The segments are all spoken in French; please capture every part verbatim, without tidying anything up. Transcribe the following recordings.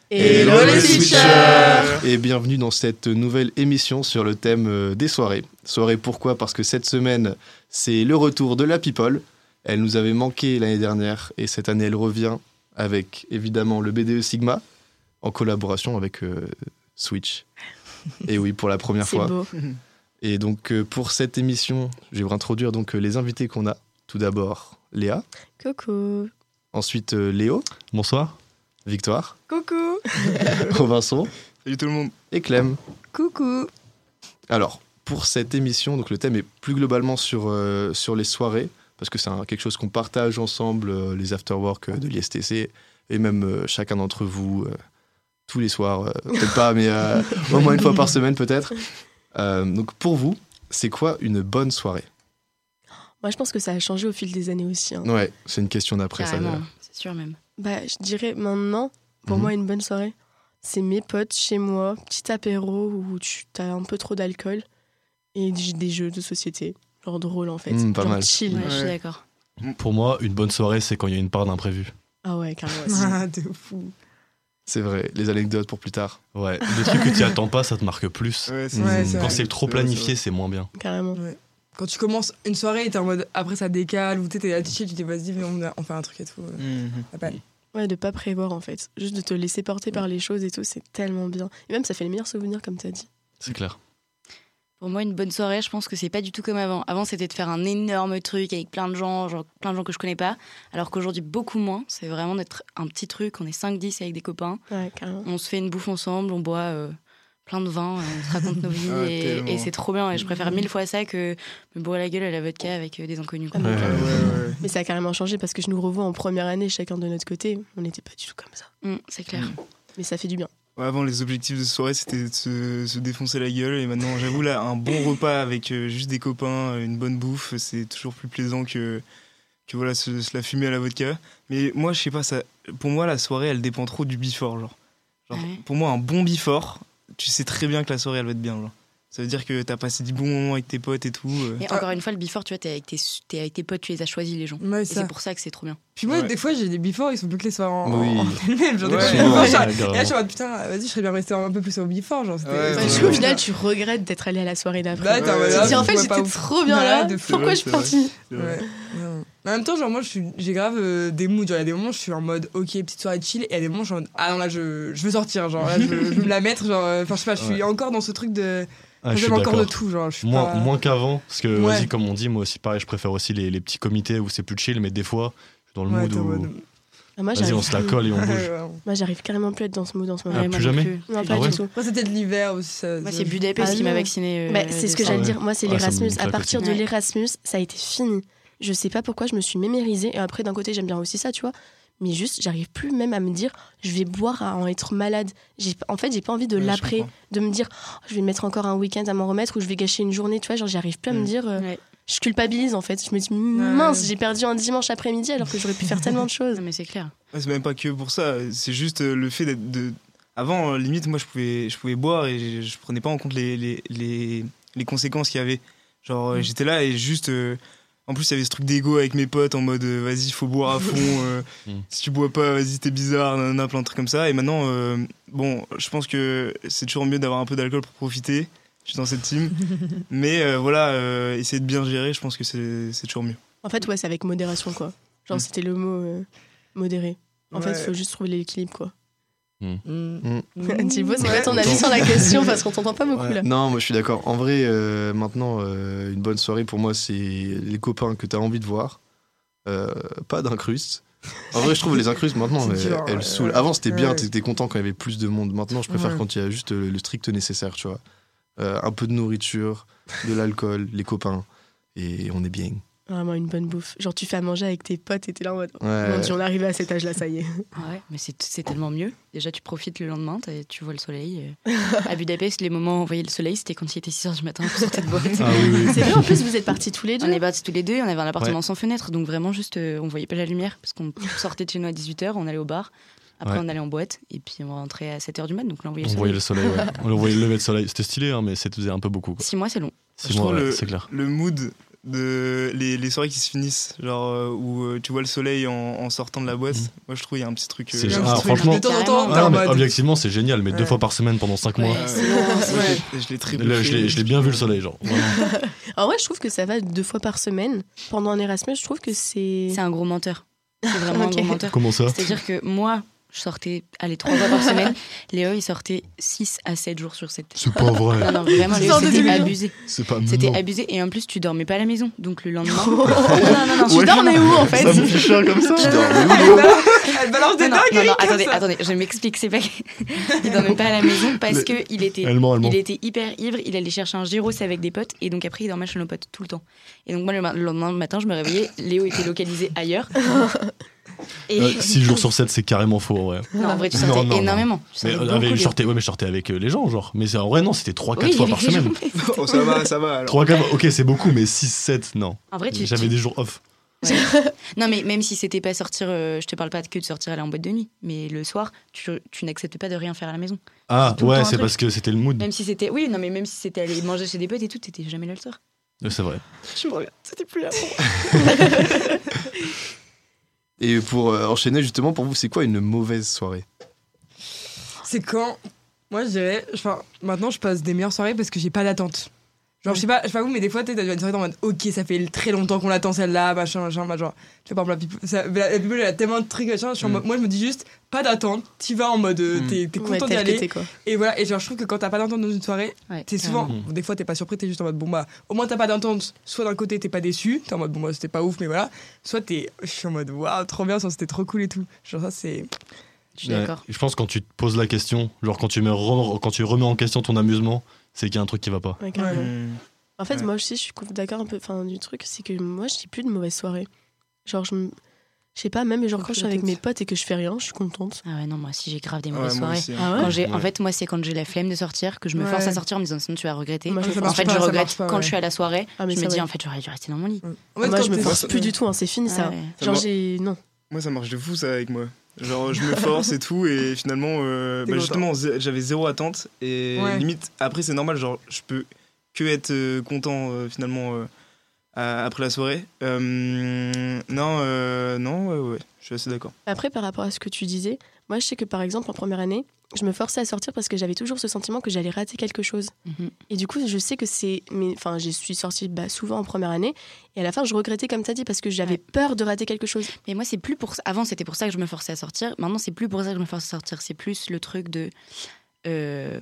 Hello les switchers! Et bienvenue dans cette nouvelle émission sur le thème des soirées. Soirées pourquoi? Parce que cette semaine, c'est le retour de la People. Elle nous avait manqué l'année dernière et cette année, elle revient avec évidemment le B D E Sigma en collaboration avec euh, Switch. Et oui, pour la première c'est fois. Beau. Et donc euh, pour cette émission, je vais vous introduire donc euh, les invités qu'on a. Tout d'abord, Léa. Coucou. Ensuite, euh, Léo. Bonsoir. Victoire. Coucou. Robinson. Salut tout le monde. Et Clem. Coucou. Alors, pour cette émission, donc le thème est plus globalement sur, euh, sur les soirées, parce que c'est un, quelque chose qu'on partage ensemble, euh, les afterwork euh, de l'I S T C, et même euh, chacun d'entre vous, euh, tous les soirs, euh, peut-être pas, mais euh, au moins une fois par semaine peut-être. Euh, donc pour vous, c'est quoi une bonne soirée? Moi, je pense que ça a changé au fil des années aussi. Hein. Ouais, c'est une question d'après ça. Carrément, c'est sûr même. Bah, je dirais maintenant, pour Mhm. moi, une bonne soirée, c'est mes potes chez moi, petit apéro où tu as un peu trop d'alcool et des des jeux de société, genre drôle en fait. Mmh, pas genre mal. chill. Ouais, Ouais. je suis d'accord. Pour moi, une bonne soirée, c'est quand il y a une part d'imprévu. Ah ouais, carrément aussi. Ah, de fou. C'est vrai, les anecdotes pour plus tard. Ouais, des trucs que tu attends pas, ça te marque plus. Ouais, c'est- Ouais, Mmh. c'est Quand vrai. c'est trop C'est vrai, planifié, c'est moins bien. Carrément. Ouais. Quand tu commences une soirée et t'es en mode après ça décale ou t'es à chill, tu te dis vas-y, viens, on, a- on fait un truc et tout. euh, ça va. Ouais, de pas prévoir en fait. Juste de te laisser porter par les choses et tout, c'est tellement bien. Et même, ça fait les meilleurs souvenirs, comme t'as dit. C'est clair. Pour moi, une bonne soirée, je pense que c'est pas du tout comme avant. Avant, c'était de faire un énorme truc avec plein de gens, genre plein de gens que je connais pas. Alors qu'aujourd'hui, beaucoup moins. C'est vraiment d'être un petit truc. On est cinq dix avec des copains. Ouais, carrément. On se fait une bouffe ensemble, on boit euh, plein de vin, euh, on se raconte nos vies Ah, et, tellement. et c'est trop bien. Et je préfère mille fois ça que me bourrer la gueule à la vodka avec euh, des inconnus. quoi. Ah, mais Ouais. carrément. Ouais, ouais. Mais ça a carrément changé parce que je nous revois en première année, chacun de notre côté. On n'était pas du tout comme ça. Mm, c'est clair. Mais ça fait du bien. Ouais, avant, les objectifs de soirée, c'était de se, se défoncer la gueule. Et maintenant, j'avoue, là, un bon repas avec euh, juste des copains, euh, une bonne bouffe, c'est toujours plus plaisant que, que voilà, se, se la fumer à la vodka. Mais moi, je sais pas, ça, pour moi, la soirée, elle dépend trop du before. Genre. Genre, Ouais. Pour moi, un bon before, tu sais très bien que la soirée, elle va être bien. Genre. Ça veut dire que t'as passé du bon moment avec tes potes et tout. euh. Et encore une fois, le before, tu vois, t'es avec tes, t'es avec tes potes, tu les as choisis, les gens. Ouais, Et ça. c'est pour ça que c'est trop bien. Puis moi, Ouais. des fois, j'ai des before, ils sont plus que les soirs en, Oui. en elles-mêmes. Genre, des Ouais. fois, Souvent, je- ouais, et carrément. là, je suis en mode putain, vas-y, je serais bien resté un peu plus au before. Genre, c'était- Ouais, c'était- ouais, Parce ouais. qu'au final, tu regrettes d'être allé à la soirée d'après. Là, t'es en mode, Ouais, ah, Tu te dis, en je fait, vois j'étais pas ouf. trop bien là. Ouais, de fou. Pourquoi Ouais, je suis c'est partie? C'est vrai. Ouais. Non. En même temps, genre, moi, je suis- j'ai grave euh, des moods. Genre, il y a des moments où je suis en mode, ok, petite soirée chill. Et il y a des moments où je suis en mode, ah non, là, je, je veux sortir. Genre, là, je, veux- je veux me la mettre. Genre, euh, enfin, je sais pas, je suis Ouais. encore dans ce truc de. Ah, je suis J'aime encore de d'accord. tout. Genre, je suis Moins, pas... moins qu'avant, parce que, Ouais. vas-y, comme on dit, moi aussi, pareil, je préfère aussi les, les petits comités où c'est plus chill, mais des fois, je suis dans le Ouais, mood t'es en où. mode- Ah, moi, Vas-y, j'arrive on se la plus. colle et on Ouais, bouge. ouais. Moi, j'arrive carrément plus à être dans ce mood en ce moment. Ah, Ouais, moi plus non jamais plus. Non, Ah pas ouais du tout. Moi, c'était de l'hiver aussi. Ça, Moi, ça- c'est Budapest Ah qui m'a non. vacciné. euh, Bah, c'est ce que des j'allais soirées. dire. Moi, c'est Ouais, ça me l'Erasmus. claque À partir aussi. de Ouais. l'Erasmus, ça a été fini. Je sais pas pourquoi je me suis mémérisée. Et après, d'un côté, j'aime bien aussi ça, tu vois. Mais juste, j'arrive plus même à me dire, je vais boire à en être malade. J'ai, en fait, j'ai pas envie de Ouais, je l'après, comprends. de me dire, oh, je vais mettre encore un week-end à m'en remettre ou je vais gâcher une journée, tu vois. Genre, j'arrive plus à me Mm. dire, euh, Ouais. je culpabilise en fait. Je me dis, mince, j'ai perdu un dimanche après-midi alors que j'aurais pu faire tellement de choses. Non, mais c'est clair. Ouais, c'est même pas que pour ça, c'est juste euh, le fait d'être de... Avant, euh, limite, moi, je pouvais, je pouvais boire et je, je prenais pas en compte les, les, les, les conséquences qu'il y avait. Genre, euh, Mm. j'étais là et juste... euh, en plus, il y avait ce truc d'ego avec mes potes en mode, euh, vas-y, faut boire à fond. euh, Mm. Si tu bois pas, vas-y, t'es bizarre, nanana, plein de trucs comme ça. Et maintenant, euh, bon, je pense que c'est toujours mieux d'avoir un peu d'alcool pour profiter. Je suis dans cette team. Mais euh, voilà, euh, essayer de bien gérer, je pense que c'est c'est toujours mieux. En fait, ouais, c'est avec modération, quoi. Genre, Mm. c'était le mot euh, modéré. En fait, Ouais. il faut juste trouver l'équilibre, quoi. Mm. Thibaut, c'est quoi ton Ouais. avis sur la question? Parce qu'on t'entend pas beaucoup, Ouais. là. Non, moi je suis d'accord. En vrai, euh, maintenant, euh, une bonne soirée pour moi, c'est les copains que tu as envie de voir. Euh, pas d'incrustes. En vrai, je trouve les incrustes maintenant, C'est elles, dur, elles ouais, saoulent. ouais. Avant, c'était bien, Ouais. t'étais content quand il y avait plus de monde. Maintenant, je préfère Ouais. quand il y a juste le, le strict nécessaire, tu vois. Euh, un peu de nourriture, de l'alcool, les copains, et on est bien. Vraiment une bonne bouffe. Genre, tu fais à manger avec tes potes et t'es là en mode. Ouais. Mon Dieu, on est arrivé à cet âge-là, ça y est. Ah ouais, mais c'est, c'est tellement mieux. Déjà, tu profites le lendemain, t'as- tu vois le soleil. euh. À Budapest, les moments où on voyait le soleil, c'était quand il était six heures du matin, on sortait de boîte. Ah oui, oui. C'est vrai, en plus, vous êtes partis tous les deux. On est partis tous les deux, on avait un appartement Ouais. sans fenêtre, donc vraiment juste, euh, on voyait pas la lumière, parce qu'on sortait de chez nous à dix-huit heures, on allait au bar, après Ouais. on allait en boîte, et puis on rentrait à sept heures du mat, donc là on voyait On le voyait le soleil. soleil, ouais. On le voyait le lever de soleil. C'était stylé, hein, mais c'était un peu beaucoup. Quoi. Six mois, c'est long. Six Je mois, trouve ouais, le- c'est clair. Le mood de les, les soirées qui se finissent, genre euh, où euh, tu vois le soleil en, en sortant de la boîte. Mhm. Moi, je trouve il y a un petit truc. euh, C'est Il y a un ah, petit truc. franchement- de temps en temps, Ah, t'es Ah, en mais mode. objectivement, c'est génial, mais deux Ouais. fois par semaine pendant cinq mois. Ouais, euh, c'est- ouais, Ouais. je l'ai très Là, je l'ai je l'ai bien vu le soleil, genre. Vraiment. En vrai, je trouve que ça va deux fois par semaine. Pendant un Erasmus, je trouve que c'est. C'est un gros menteur. C'est vraiment Ok. un gros menteur. Comment ça? C'est-à-dire que moi, je sortais, allez, trois fois par semaine. Léo, il sortait six à sept jours sur sept. C'est pas vrai. Non, non, vraiment, Léo, Sors de c'était division. abusé. C'est pas C'était non. abusé. Et en plus, tu dormais pas à la maison. Donc le lendemain. non, non, non, non, tu Ouais. dormais où en fait Ça me fait chier comme ça. Tu dors, mais Elle où, Léo balance- Elle balance des Non, non, non, dingueries non, comme attendez, ça. attendez, je m'explique, c'est pas il dormait pas à la maison parce Le- que il était Allemand, allemand. il était hyper ivre, il allait chercher un gyros avec des potes et donc après il dormait chez nos potes tout le temps. Et donc moi le, ma- le lendemain matin, je me réveillais, Léo était localisé ailleurs. Et Euh, six jours sur sept, c'est carrément faux, en vrai. non, en vrai, tu Non, sortais non, non. énormément. Tu Mais, sortais euh, beaucoup, avec, je Léo. sortais, ouais, mais je sortais avec euh, les gens, genre. Mais c'est- en vrai, non, c'était trois quatre Oui, fois avec par les gens, semaine. mais- Oh, ça va, ça va. Alors. trois quatre ok, c'est beaucoup, mais six sept, non. En vrai, tu J'avais tu- des jours off. Ouais. Non, mais même si c'était pas sortir, euh, je te parle pas que de sortir aller en boîte de nuit, mais le soir, tu, tu n'acceptes pas de rien faire à la maison. Ah, tout le temps ouais, un c'est truc. parce que c'était le mood. Même si c'était, oui, non, mais même si c'était aller manger chez des potes et tout, t'étais jamais là le soir. Ouais, c'est vrai. Je me regarde, c'était plus là. Et pour euh, enchaîner, justement, pour vous, c'est quoi une mauvaise soirée? C'est quand. Moi, je dirais. Enfin, maintenant, je passe des meilleures soirées parce que j'ai pas d'attente. Genre, je sais pas, je sais pas vous, mais des fois, tu sais, t'as une soirée en mode ok, ça fait très longtemps qu'on l'attend celle-là, machin, machin, machin. Genre, tu vois, par exemple, la people, ça- la, la people, elle a tellement de trucs, machin. Je suis en Mm. mode- moi, je me dis juste, pas d'attente, t'y vas en mode, euh, Mm. t'es, t'es Ouais, content d'y tel que aller. t'es, quoi. Et voilà, et genre, je trouve que quand t'as pas d'attente dans une soirée, Ouais, t'es souvent. carrément. bon, des fois, t'es pas surpris, t'es juste en mode bon, bah, au moins, t'as pas d'attente. Soit d'un côté, t'es pas déçu, t'es en mode bon, bah, c'était pas ouf, mais voilà. Soit t'es. Je suis en mode waouh, trop bien, ça, c'était trop cool et tout. Genre, ça, c'est. Je suis Ouais. d'accord. Je pense que quand tu te poses la question, genre quand tu, mets re- quand tu remets en question ton amusement, c'est qu'il y a un truc qui va pas. Ouais, carrément. Mmh. En fait, Ouais. moi aussi, je suis d'accord un peu enfin, du truc, c'est que moi, je n'ai plus de mauvaises soirées. Genre, je me- je sais pas, même genre Faut quand je suis plus la avec tête. mes potes et que je fais rien, je suis contente. Ah ouais, non, moi aussi, j'ai grave des Ouais, mauvaises moi soirées. aussi, hein. Ah Quand j'ai, En Ouais. fait, moi, c'est quand j'ai la flemme de sortir que je me Ouais. force à sortir en me disant sinon tu vas regretter. Moi, je Ça me En marche fait, pas, je ça regrette marche pas, quand ouais. je suis à la soirée. Ah, mais je me ça, dis ouais. en fait, j'aurais dû rester dans mon lit. En fait, Moi, quand je me t'es- force plus du tout, hein, c'est fini ça. Ah ouais. Ça Genre, m'a- j'ai. Non. Moi, ça marche de fou, ça, avec moi. Genre, je me force et tout, et finalement, euh, T'es bah, content. justement, zé- j'avais zéro attente, et Ouais. limite, après, c'est normal, genre, je peux que être euh, content, euh, finalement, euh, à- après la soirée. Euh, non, euh, non, ouais, ouais, je suis assez d'accord. Après, par rapport à ce que tu disais, moi, je sais que par exemple, en première année, je me forçais à sortir parce que j'avais toujours ce sentiment que j'allais rater quelque chose. Mhm. Et du coup, je sais que c'est. Mais enfin, je suis sortie bah, souvent en première année. Et à la fin, je regrettais, comme tu as dit, parce que j'avais Ouais. peur de rater quelque chose. Mais moi, c'est plus pour ça. Avant, c'était pour ça que je me forçais à sortir. Maintenant, c'est plus pour ça que je me force à sortir. C'est plus le truc de. euh,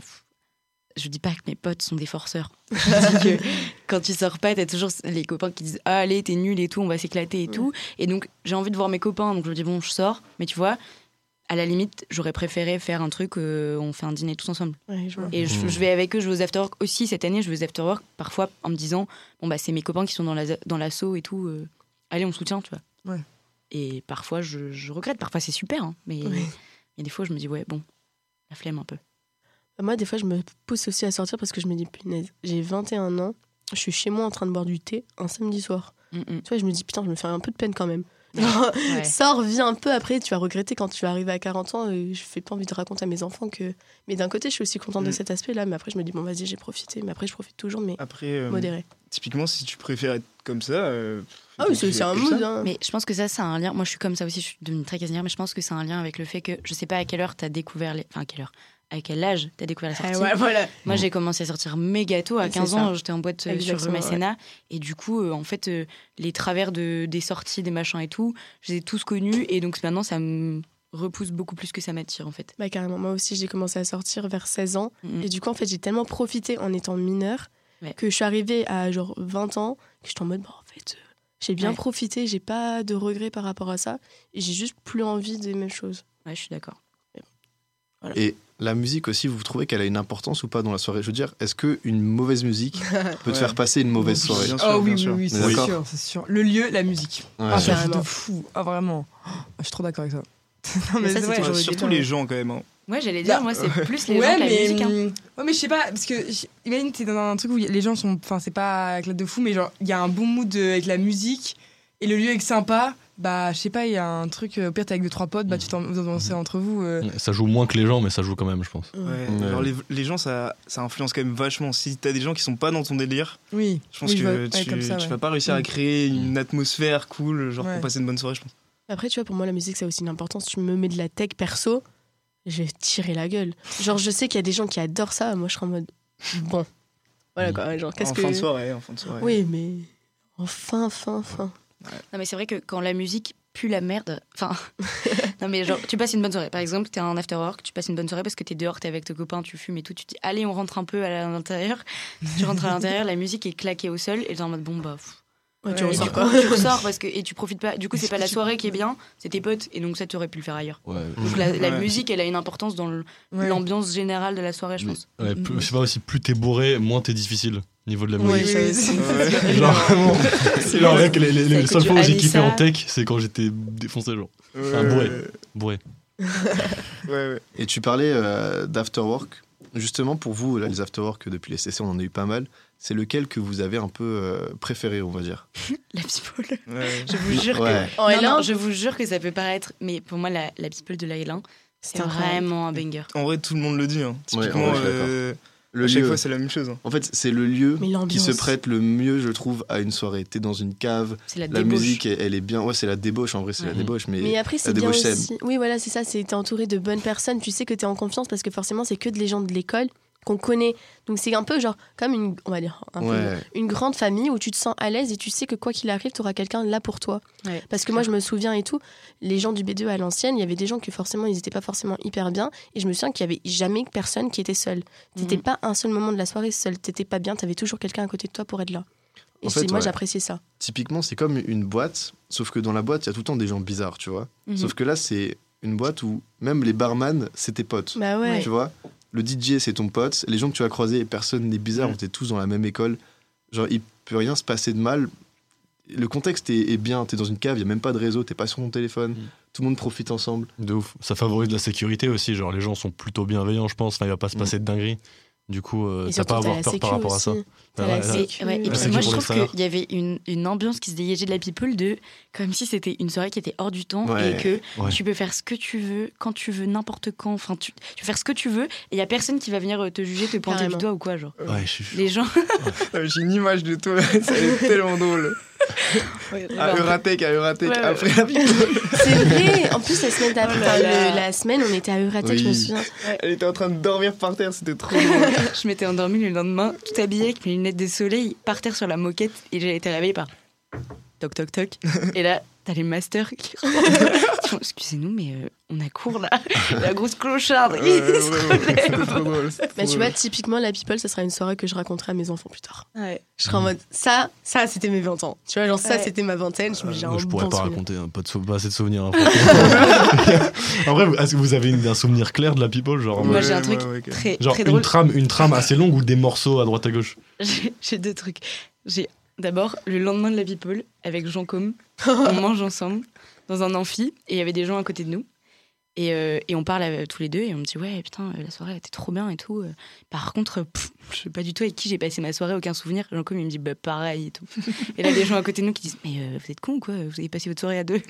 Je dis pas que mes potes sont des forceurs. Je dis que quand tu sors pas, t'as toujours les copains qui disent ah, allez, t'es nul et tout, on va s'éclater et tout. Et donc, j'ai envie de voir mes copains, donc je me dis bon, je sors. Mais tu vois, à la limite, j'aurais préféré faire un truc, euh, on fait un dîner tous ensemble. Ouais, je vois. Et je, Mmh. je vais avec eux, je vais aux afterwork aussi. Cette année, je vais aux afterwork parfois en me disant bon, bah, c'est mes copains qui sont dans, la, dans l'assaut et tout. euh, allez, on soutient, tu vois. Ouais. Et parfois, je, je regrette. Parfois, c'est super, hein, mais il Ouais. y a des fois, je me dis ouais, bon, la flemme un peu. Moi, des fois, je me pousse aussi à sortir parce que je me dis, punaise, j'ai vingt et un ans, je suis chez moi en train de boire du thé un samedi soir. Mm, mm. Tu vois, je me dis, putain, je me fais un peu de peine quand même. Genre, Ouais. sors, viens un peu après, tu vas regretter quand tu vas arriver à quarante ans. Et je fais pas envie de raconter à mes enfants que. Mais d'un côté, je suis aussi contente de Mm. cet aspect-là, mais après, je me dis, bon, vas-y, j'ai profité. Mais après, je profite toujours, mais Après, euh, modéré. typiquement, si tu préfères être comme ça. euh, Ah oui, c'est c'est un que mood. ça. Hein. Mais je pense que ça, c'est un lien. Moi, je suis comme ça aussi, je suis devenue très casanière, mais je pense que c'est un lien avec le fait que je sais pas à quelle heure t'as découvert les. Enfin, à quelle heure À quel âge t'as découvert la sortie Ah ouais, voilà. Moi, j'ai commencé à sortir méga tôt. À Ouais, c'est quinze ça. ans, j'étais en boîte euh, sur Exactement, Masséna. Et du coup, euh, en fait, euh, les travers de, des sorties, des machins et tout, je les ai tous connus. Et donc maintenant, ça me repousse beaucoup plus que ça m'attire, en fait. Bah, carrément. Moi aussi, j'ai commencé à sortir vers seize ans. Mm. Et du coup, en fait, j'ai tellement profité en étant mineure Ouais. que je suis arrivée à genre vingt ans, que j'étais en mode, bah, en fait, euh, j'ai bien Ouais. profité, j'ai pas de regrets par rapport à ça. Et j'ai juste plus envie des mêmes choses. Ouais, je suis d'accord. Et la musique aussi, vous trouvez qu'elle a une importance ou pas dans la soirée? Je veux dire, est-ce qu'une mauvaise musique peut te Ouais. faire passer une mauvaise Oui, soirée? bien sûr, Oh oui, bien oui, sûr. oui, On est c'est d'accord. sûr, c'est sûr. Le lieu, la musique. Ouais, Ah, c'est un carrément. truc de fou. Ah, vraiment. Ah, je suis trop d'accord avec ça. non, Mais ça, c'est c'est vrai. toujours Ouais, le surtout débat. les gens, quand même. hein. Ouais, j'allais dire, Bah, moi, c'est plus les gens Ouais, que la mais, musique. hein. hum, ouais, mais je sais pas, parce que j- imagine, t'es dans un truc où y a- les gens sont. Enfin, c'est pas éclat de fou, mais genre, il y a un bon mood euh, avec la musique. et le lieu est sympa, bah je sais pas, il y a un truc, euh, au pire t'es avec deux trois potes, bah tu t'en vous en dansez entre vous. euh. Ça joue moins que les gens, mais ça joue quand même, je pense. Ouais, Ouais. genre les, les gens, ça, ça influence quand même vachement. Si t'as des gens qui sont pas dans ton délire, Oui. je pense Oui, que je vois- ouais, tu, comme ça, tu ouais. vas pas réussir à Mm. créer une atmosphère cool, genre Ouais. pour passer une bonne soirée, je pense. Après, tu vois, pour moi, la musique, ça a aussi une importance. Tu me mets de la tech perso, je vais tirer la gueule. Genre, je sais qu'il y a des gens qui adorent ça. Moi, je serais en mode, bon. Voilà quoi. Genre, qu'est-ce En que. fin de soirée, en fin de soirée. Oui, mais. Enfin, fin, fin. Non, mais c'est vrai que quand la musique pue la merde, enfin, non, mais genre, tu passes une bonne soirée. Par exemple, t'es en after work, tu passes une bonne soirée parce que t'es dehors, t'es avec tes copains, tu fumes et tout. Tu te dis, allez, on rentre un peu à l'intérieur. Tu rentres à l'intérieur, la musique est claquée au sol et t'es en mode, bon, bah. pff. Ouais, tu Ouais, Et ressors du quoi. coup, tu ressors parce que, et tu profites pas. Du coup, c'est pas la soirée qui est bien, c'est tes potes. Et donc, ça, tu aurais pu le faire ailleurs. Ouais. Donc, la, la Ouais. musique, elle a une importance dans le- Ouais. l'ambiance générale de la soirée, je Mais- pense. ouais, plus- je sais pas aussi, plus t'es bourré, moins t'es difficile au niveau de la Oui, musique. ça oui, aussi. oui. Genre vraiment. C'est Genre, vrai. mec, les, les, les Ça seules écoute fois où du j'ai kiffé en Anissa. tech, c'est quand j'étais défoncé, genre. Ouais, bourré. ouais, Bourré. ouais, ouais. Et tu parlais euh, d'afterwork. Justement, pour vous, là, les afterwork depuis les C C, on en a eu pas mal. C'est lequel que vous avez un peu euh, préféré, on va dire? La people. Ouais. Je vous jure Ouais. que. En Non, L un, non, je vous jure que ça peut paraître. Mais pour moi, la, la people de la L un, c'est incroyable. vraiment un banger. En vrai, tout le monde le dit. Hein. Ouais, Typiquement, en vrai, je suis euh, Le à chaque lieu. fois, c'est la même chose. Hein. En fait, c'est le lieu Mais qui l'ambiance. se prête le mieux, je trouve, à une soirée. T'es dans une cave, C'est la, la débauche. musique, elle, elle est bien. Ouais, c'est la débauche, en vrai, c'est la Mhm. débauche. Mais, Mais après, c'est la bien débauche, c'est- aussi. Oui, voilà, c'est ça. C'est t'es entouré de bonnes personnes. Tu sais que t'es en confiance parce que forcément, c'est que de les gens de l'école qu'on connaît. Donc, c'est un peu genre comme une, on va dire, un peu Ouais. une grande famille où tu te sens à l'aise et tu sais que quoi qu'il arrive, tu auras quelqu'un là pour toi. Ouais, Parce que moi, je me souviens et tout, les gens du B deux à l'ancienne, il y avait des gens que forcément, ils n'étaient pas forcément hyper bien. Et je me souviens qu'il y avait jamais personne qui était seul. T'étais Mhm. pas un seul moment de la soirée seul. T'étais pas bien, t'avais toujours quelqu'un à côté de toi pour être là. Et En c'est- fait, moi, ouais. j'appréciais ça. Typiquement, c'est comme une boîte, sauf que dans la boîte, il y a tout le temps des gens bizarres, tu vois. Mhm. Sauf que là, c'est une boîte où même les barman, c'est tes potes. Bah ouais. Tu vois, le D J, c'est ton pote. Les gens que tu as croisés, personne n'est bizarre. Mm. On était tous dans la même école. Genre, il peut rien se passer de mal. Le contexte est, est bien. T'es dans une cave, il y a même pas de réseau. T'es pas sur ton téléphone. Mm. Tout le monde profite ensemble. De ouf. Ça favorise la sécurité aussi. Genre, les gens sont plutôt bienveillants, je pense. Enfin, il va pas se Mm. passer de dinguerie. Du coup, euh, Et t'as surtout, pas à t'as avoir la peur sécu par rapport à ça. aussi. Bah T'as la ouais, là- sécu. Et, ouais, et Ouais, puis c'est moi, du je pour trouve l'extérieur. qu'il y avait une, une ambiance qui se dégageait de la people de comme si c'était une soirée qui était hors du temps Ouais. et que Ouais. tu peux faire ce que tu veux, quand tu veux, n'importe quand. Enfin, tu, tu peux faire ce que tu veux et il y a personne qui va venir euh, te juger, te pointer Carrément. du doigt ou quoi, genre. Ouais, je suis chaud. Les gens. Ah, J'ai une image de toi, ça est tellement drôle. À Euratech, à Euratech, Ouais, ouais. après la people. C'est vrai. En plus, la semaine d'après, Oh là enfin, là. le- la semaine, on était à Euratech, je me Oui. souviens. Elle était en train de dormir par terre, c'était trop drôle. Je m'étais endormie le lendemain, tout habillée avec mes lunettes de soleil, par terre sur la moquette et j'ai été réveillée par toc toc toc. Et là, t'as les masters qui font, excusez-nous, mais euh, on a cours là. La grosse clocharde. Ouais, qui ouais, se ouais, relève. c'était trop drôle. c'était Bah, trop tu vois, drôle. typiquement, la people, ça sera une soirée que je raconterai à mes enfants plus tard. Ouais. Je serai en mode, ça, ça, c'était mes vingt ans. Tu vois, genre, ça, Ouais. c'était ma vingtaine. Je me j'ai Moi, un je pourrais bon pas souvenir. raconter, hein, pas, de sou- pas assez de souvenirs. hein, franchement. En vrai, est-ce que vous avez une- un souvenir clair de la people, genre en Moi, mode- j'ai un Ouais, truc ouais, ouais, carrément. très, genre très une drôle. trame, une trame assez longue ou des morceaux à droite à gauche? J'ai j'ai deux trucs. J'ai d'abord le lendemain de la people avec Jean Com. On mange ensemble dans un amphi et il y avait des gens à côté de nous. Et, euh, et on parle euh, tous les deux et on me dit ouais putain euh, la soirée elle était trop bien et tout. Euh, Par contre pff, je sais pas du tout avec qui j'ai passé ma soirée, aucun souvenir. Jean Com il me dit bah pareil et tout. Et là des gens à côté de nous qui disent mais euh, vous êtes cons ou quoi, vous avez passé votre soirée à deux. Du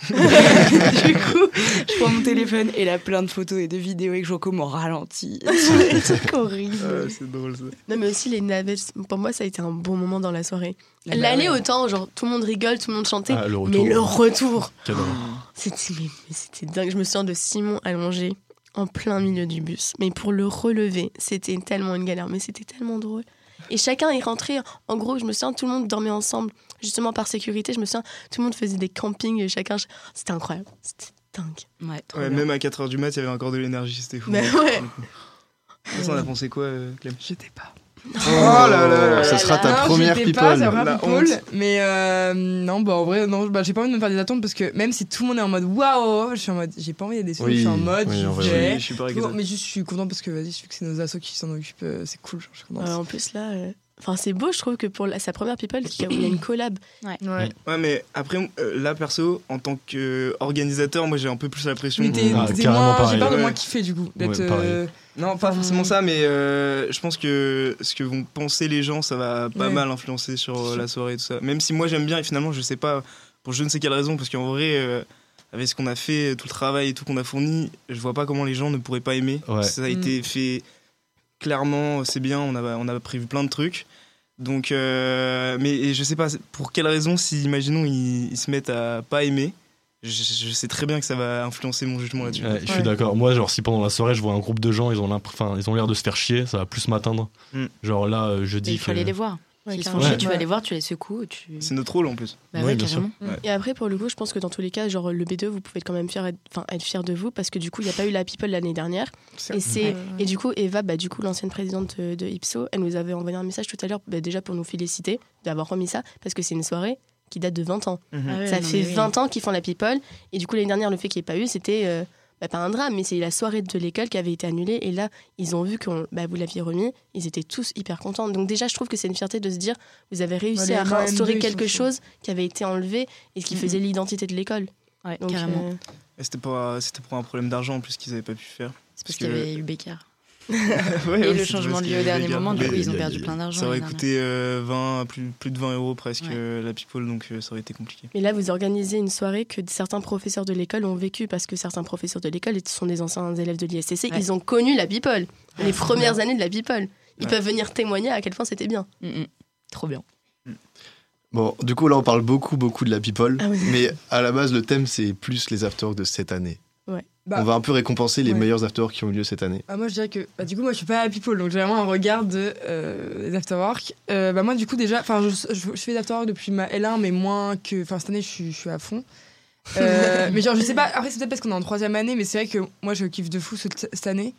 coup je prends mon téléphone et là plein de photos et de vidéos avec Jean Com en ralenti. C'est des trucs horribles. Ah, c'est drôle ça. Non, mais aussi les navettes. Pour moi, ça a été un bon moment dans la soirée. Ah bah L'aller, ouais. autant, genre, tout le monde rigole, tout le monde chantait. Ah, le mais retour. le retour, Quel horreur. c'était, mais, mais c'était dingue. Je me souviens de Simon allongé en plein milieu du bus. Mais pour le relever, c'était tellement une galère. Mais c'était tellement drôle. Et chacun est rentré. En gros, je me souviens, tout le monde dormait ensemble. Justement, par sécurité, je me souviens, tout le monde faisait des campings. Chacun. C'était incroyable. C'était dingue. Ouais, trop Ouais, bien. même à quatre heures du mat, il y avait encore de l'énergie, c'était fou. Mais ouais. Ça, on a pensé quoi, euh, Clem? J'étais pas. Oh là là là Ça là sera là. ta Non, première j'étais people. pas, ça va, La people, honte. mais euh, non, bah en vrai, non, bah, j'ai pas envie de me faire des attentes parce que même si tout le monde est en mode waouh, je suis en mode, j'ai pas envie d'être déçue, Oui, je suis en mode, oui, j'y en vrai, vais. Je suis pareil que Bon, ça. mais juste, je suis contente parce que vas-y, je sais que c'est nos assos qui s'en occupent, euh, c'est cool, genre, je suis contente. Euh, en plus, là. euh, Enfin, c'est beau, je trouve, que pour la- sa première people, qui a, où il y a une collab. Ouais. Ouais, mais après, euh, là, perso, en tant qu'organisateur, moi, j'ai un peu plus la pression. Mais t'es, Ah, t'es carrément moins, j'ai pareil. peur de Ouais. moins kiffer du coup, d'être. Ouais, pareil. euh, Non, pas forcément ça, mais euh, je pense que ce que vont penser les gens, ça va pas Ouais. mal influencer sur euh, la soirée et tout ça. Même si moi, j'aime bien et finalement, je sais pas pour je ne sais quelle raison, parce qu'en vrai, euh, avec ce qu'on a fait, tout le travail et tout qu'on a fourni, je vois pas comment les gens ne pourraient pas aimer. Ouais. Ça a Mm. été fait clairement, c'est bien, on a, on a prévu plein de trucs. Donc, euh, mais et je sais pas pour quelle raison, si imaginons ils, ils se mettent à pas aimer, je, je sais très bien que ça va influencer mon jugement là-dessus. Ouais, je suis Ouais. d'accord. Moi, genre, si pendant la soirée, je vois un groupe de gens, ils ont, l'imp- enfin, ils ont l'air de se faire chier, ça va plus m'atteindre. Mm. Genre là, euh, je Mais dis il faut que. aller les voir. Ouais, S'ils se font carrément. chier, tu vas Ouais. les voir, tu les secoues. Tu... C'est notre rôle en plus. Bah Oui, ouais, bien sûr. carrément. Et après, pour le coup, je pense que dans tous les cas, genre le B deux, vous pouvez quand même fier être, enfin, être fier de vous parce que du coup, il n'y a pas eu la People l'année dernière. Et, c'est, Ouais. et du coup, Eva, bah, du coup, l'ancienne présidente de, de Ipso, elle nous avait envoyé un message tout à l'heure, bah, déjà pour nous féliciter d'avoir remis ça parce que c'est une soirée qui date de vingt ans. Ah ouais, ça non, fait mais oui. vingt ans qu'ils font la People. Et du coup, l'année dernière, le fait qu'il n'y ait pas eu, c'était euh, bah, pas un drame, mais c'est la soirée de l'école qui avait été annulée. Et là, ils ont vu que bah, vous l'aviez remis. Ils étaient tous hyper contents. Donc déjà, je trouve que c'est une fierté de se dire, vous avez réussi Ouais, à les M deux, réinstaurer ils quelque sont chose qui avait été enlevé et qui Mhm. faisait l'identité de l'école. Ouais, Donc, carrément. euh, Et c'était pas, c'était pour un problème d'argent en plus qu'ils avaient pas pu faire. C'est parce parce qu'il y que- avait eu Becker. Ouais, Et ouais, le c'est changement parce de qu'il y lieu au avait dernier des gars. moment, du Mais coup, ils ont y a- perdu y a- plein d'argent. ça aurait l'année coûté euh, vingt, plus, plus de vingt euros presque Ouais. euh, la People, donc euh, ça aurait été compliqué. Mais là, vous organisez une soirée que certains professeurs de l'école ont vécu parce que certains professeurs de l'école sont des anciens élèves de l'I S T C. Ouais. Ils ont connu la People, Ouais, les c'est premières bien. années de la People. Ils Ouais. peuvent venir témoigner à quel point c'était bien. dernière. Mm, mm. Trop bien. Bon, du coup, là, on parle beaucoup, beaucoup de la people. Ah oui. Mais à la base, le thème, c'est plus les afterworks de cette année. Bah, On va un peu récompenser les ouais. meilleurs afterworks qui ont eu lieu cette année. Ah, moi, je dirais que. Bah, du coup, moi, je suis pas à People, donc j'ai vraiment un regard de, euh, des afterwork. Euh, bah, moi, du coup, déjà, enfin, je, je, je fais des afterwork depuis ma L un, mais moins que. Enfin, cette année, je suis, je suis à fond. Euh, mais genre, je sais pas, après, c'est peut-être parce qu'on est en troisième année, mais c'est vrai que moi, je kiffe de fou cette, cette année.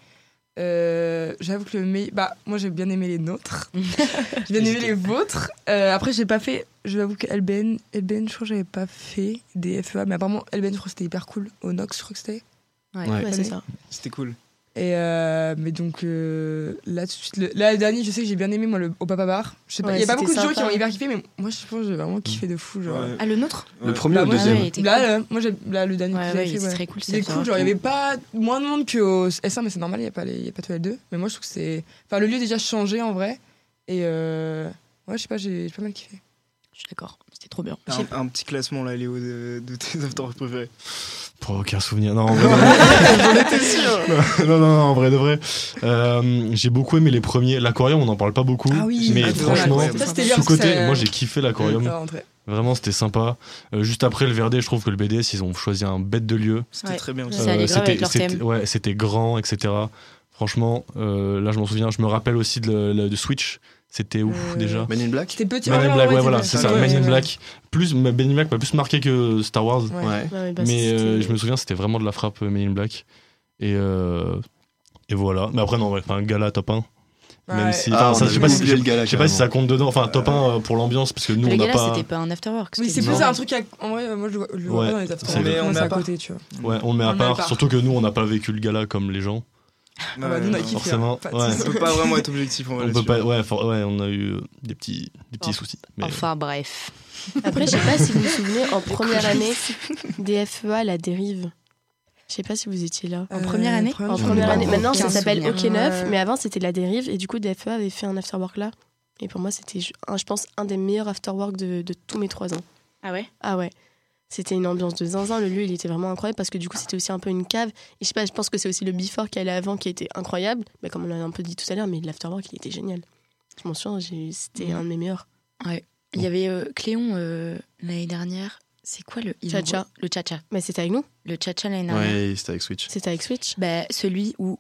Euh, J'avoue que le meilleur. Bah, moi, j'ai bien aimé les nôtres. J'ai bien aimé les vôtres. Euh, après, j'ai pas fait. Je l'avoue que L B N, L B N, je crois que j'avais pas fait des F E A, mais apparemment, L B N, je crois que c'était hyper cool. Au Nox, je crois que c'était. Ouais. Ouais. Ouais, c'est ça. C'était cool. Et euh, mais donc euh, là tout de suite, le, là le dernier, je sais que j'ai bien aimé moi le au Papa Bar. Je sais pas, il Ouais, y a pas c'était beaucoup de gens qui sympa. ont hyper kiffé, mais moi je pense que j'ai vraiment kiffé de fou genre. Ouais. Ah, le nôtre Le Ouais. premier Bah, ou le moi, deuxième ouais, il était Là, cool. là, moi j'ai là le dernier Ouais, que ouais, j'avais il fait. était Ouais. très cool. Il est cool, genre il y avait pas moins de monde qu'au S un, mais c'est normal, il y a pas les, il y a pas tout L deux. Mais moi je trouve que c'est, enfin le lieu déjà changé en vrai. Et euh... ouais, je sais pas, j'ai j'ai pas mal kiffé. Je suis d'accord. C'était trop bien. Un, un petit classement là, Léo, de, de tes afterworks préférés. Pour aucun souvenir. Non, en vrai, j'en étais sûr. Non, non, non, en vrai de vrai. Euh, j'ai beaucoup aimé les premiers. L'aquarium, on n'en parle pas beaucoup. Ah oui, mais ah, c'était franchement, incroyable. Ça, c'était bien, parce que sous-côté, ça- moi j'ai kiffé l'aquarium. Alors, entrée. Vraiment, c'était sympa. Euh, juste après le Verdé, je trouve que le B D S, ils ont choisi un bête de lieu. C'était Ouais. très bien aussi. Ça allait grave avec leur c'était, thème. ouais, c'était grand, et cetera. Franchement, euh, là je m'en souviens, je me rappelle aussi de, le- le- de Switch. C'était ouf Euh, déjà. Men in Black C'était petit. Men in ouais, Black, ouais, ouais, voilà, c'était c'est ça. ouais, Men in ouais. Black. Plus, Men in Black m'a plus marqué que Star Wars. Ouais. Ouais. Ouais, ouais, bah, Mais c'était- euh, je me souviens, c'était vraiment de la frappe euh, Men in Black. Et, euh, et voilà. Mais après, non, ouais, enfin, gala top un. Même Ouais. si, Ah, enfin, on ça, a je sais pas si, oublié le gala, je sais pas si ça carrément. compte dedans. Enfin, top un euh, pour l'ambiance, parce que nous, Le on n'a gala, pas. c'était pas un afterwork. Oui, c'est c'était plus une un soirée. truc à... En vrai, moi je le je le Ouais, vois dans les after. c'est vrai. Moi, On c'est met à à part. côté, tu vois. Ouais, on le met On à le met à part. part. Surtout que nous, on n'a pas vécu le gala comme les gens. Ah bah, nous, on a Ouais, kiffé. forcément, hein. Pas de ouais. soucis. Ça peut pas vraiment être objectif, on va On peut là-dessus. pas, ouais, for- ouais, on a eu euh, des petits, des petits Oh. soucis. Mais, Enfin, bref. Après, je sais pas si vous vous souvenez, en première année, des F E A, la dérive. Je sais pas si vous étiez là. En première année En J'en ai première pas année. vraiment Maintenant, ça aucun s'appelle souvenir. OK neuf, Ouais. mais avant, c'était la dérive. Et du coup, des F E A avait fait un afterwork là. Et pour moi, c'était, je un- je pense, un des meilleurs afterwork de, de tous mes trois ans. Ah ouais Ah ouais. C'était une ambiance de zinzin. Le lieu, il était vraiment incroyable parce que du coup, c'était aussi un peu une cave. Et je sais pas, je pense que c'est aussi le before qui allait avant qui était incroyable. Mais comme on l'a un peu dit tout à l'heure, mais l'afterwork, il était génial. Je m'en souviens, j'ai- c'était Mhm. un de mes meilleurs. Il y avait euh, Cléon euh, l'année dernière. C'est quoi le il Tcha-tcha. envoie- Le tcha-tcha. Mais c'était avec nous. Le tcha-tcha l'année dernière. Ouais, c'était avec Switch. C'était avec Switch. Bah, celui où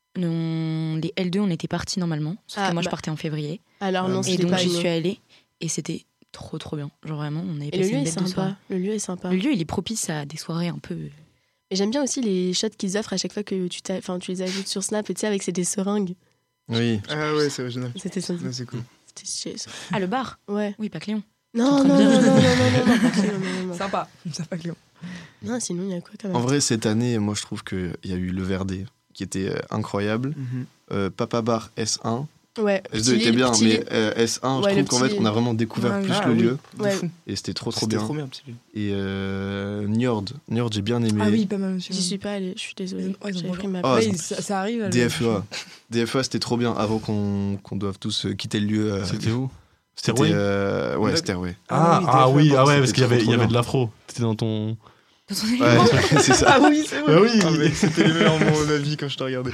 on- les L deux, on était partis normalement. Sauf Ah, que moi, je bah. partais en février. Alors non, Et Et c'était donc, pas j'y avec nous. suis allée. Et c'était trop, trop bien. Genre vraiment, on avait Et passé le lieu une est bête de soirée. sympa. Le lieu est sympa. Le lieu, il est propice à des soirées un peu. Et j'aime bien aussi les shots qu'ils offrent à chaque fois que tu, t'as- enfin, tu les ajoutes sur Snap, et tu sais, avec c'est des seringues. Oui. Ah ouais, c'est original. C'était sympa. Ouais, c'est cool. C'était stylé, ça. Ah, le bar Ouais. Oui, pas Cléon. Non, en non, train non, de non, dire. non, non, non, non, pas Cléon, non, non, non. Sympa. Sympa, Cléon. Non, sinon, il y a quoi quand même En vrai, cette année, moi, je trouve qu'il y a eu le Verdé, qui était euh, incroyable. Mhm. Euh, Papa Bar S un. Ouais, S deux Petit était Lille, bien, Petit mais Lille. euh, S un, Ouais, je le trouve qu'en Petit fait, on a vraiment découvert Ouais, plus ah le oui. lieu. De Ouais. fou. Et c'était trop, trop C'était bien. trop bien, petit Lille. Et euh, Njord. Njord, j'ai bien aimé. Ah oui, pas mal aussi. J'y suis pas allée, je suis désolée. Ouais, ils ont J'avais pas- pris ma Ah, place. Ouais, ça, ça arrive. là, D le- F E A. D F E A, c'était trop bien avant qu'on qu'on doive tous euh, quitter le lieu. euh, c'était où C'était Stairway euh, ouais, Ouais. Stairway. Ah, oui, ah t'avais oui, fait un ah ouais, c'était parce qu'il y trop, avait, il y trop avait bien. de l'afro. T'étais dans ton. Dans ton Ouais, élément. c'est ça. Ah oui, c'est vrai. Ah oui Ah, mec, c'était les meilleurs moments de ma vie quand je te regardais.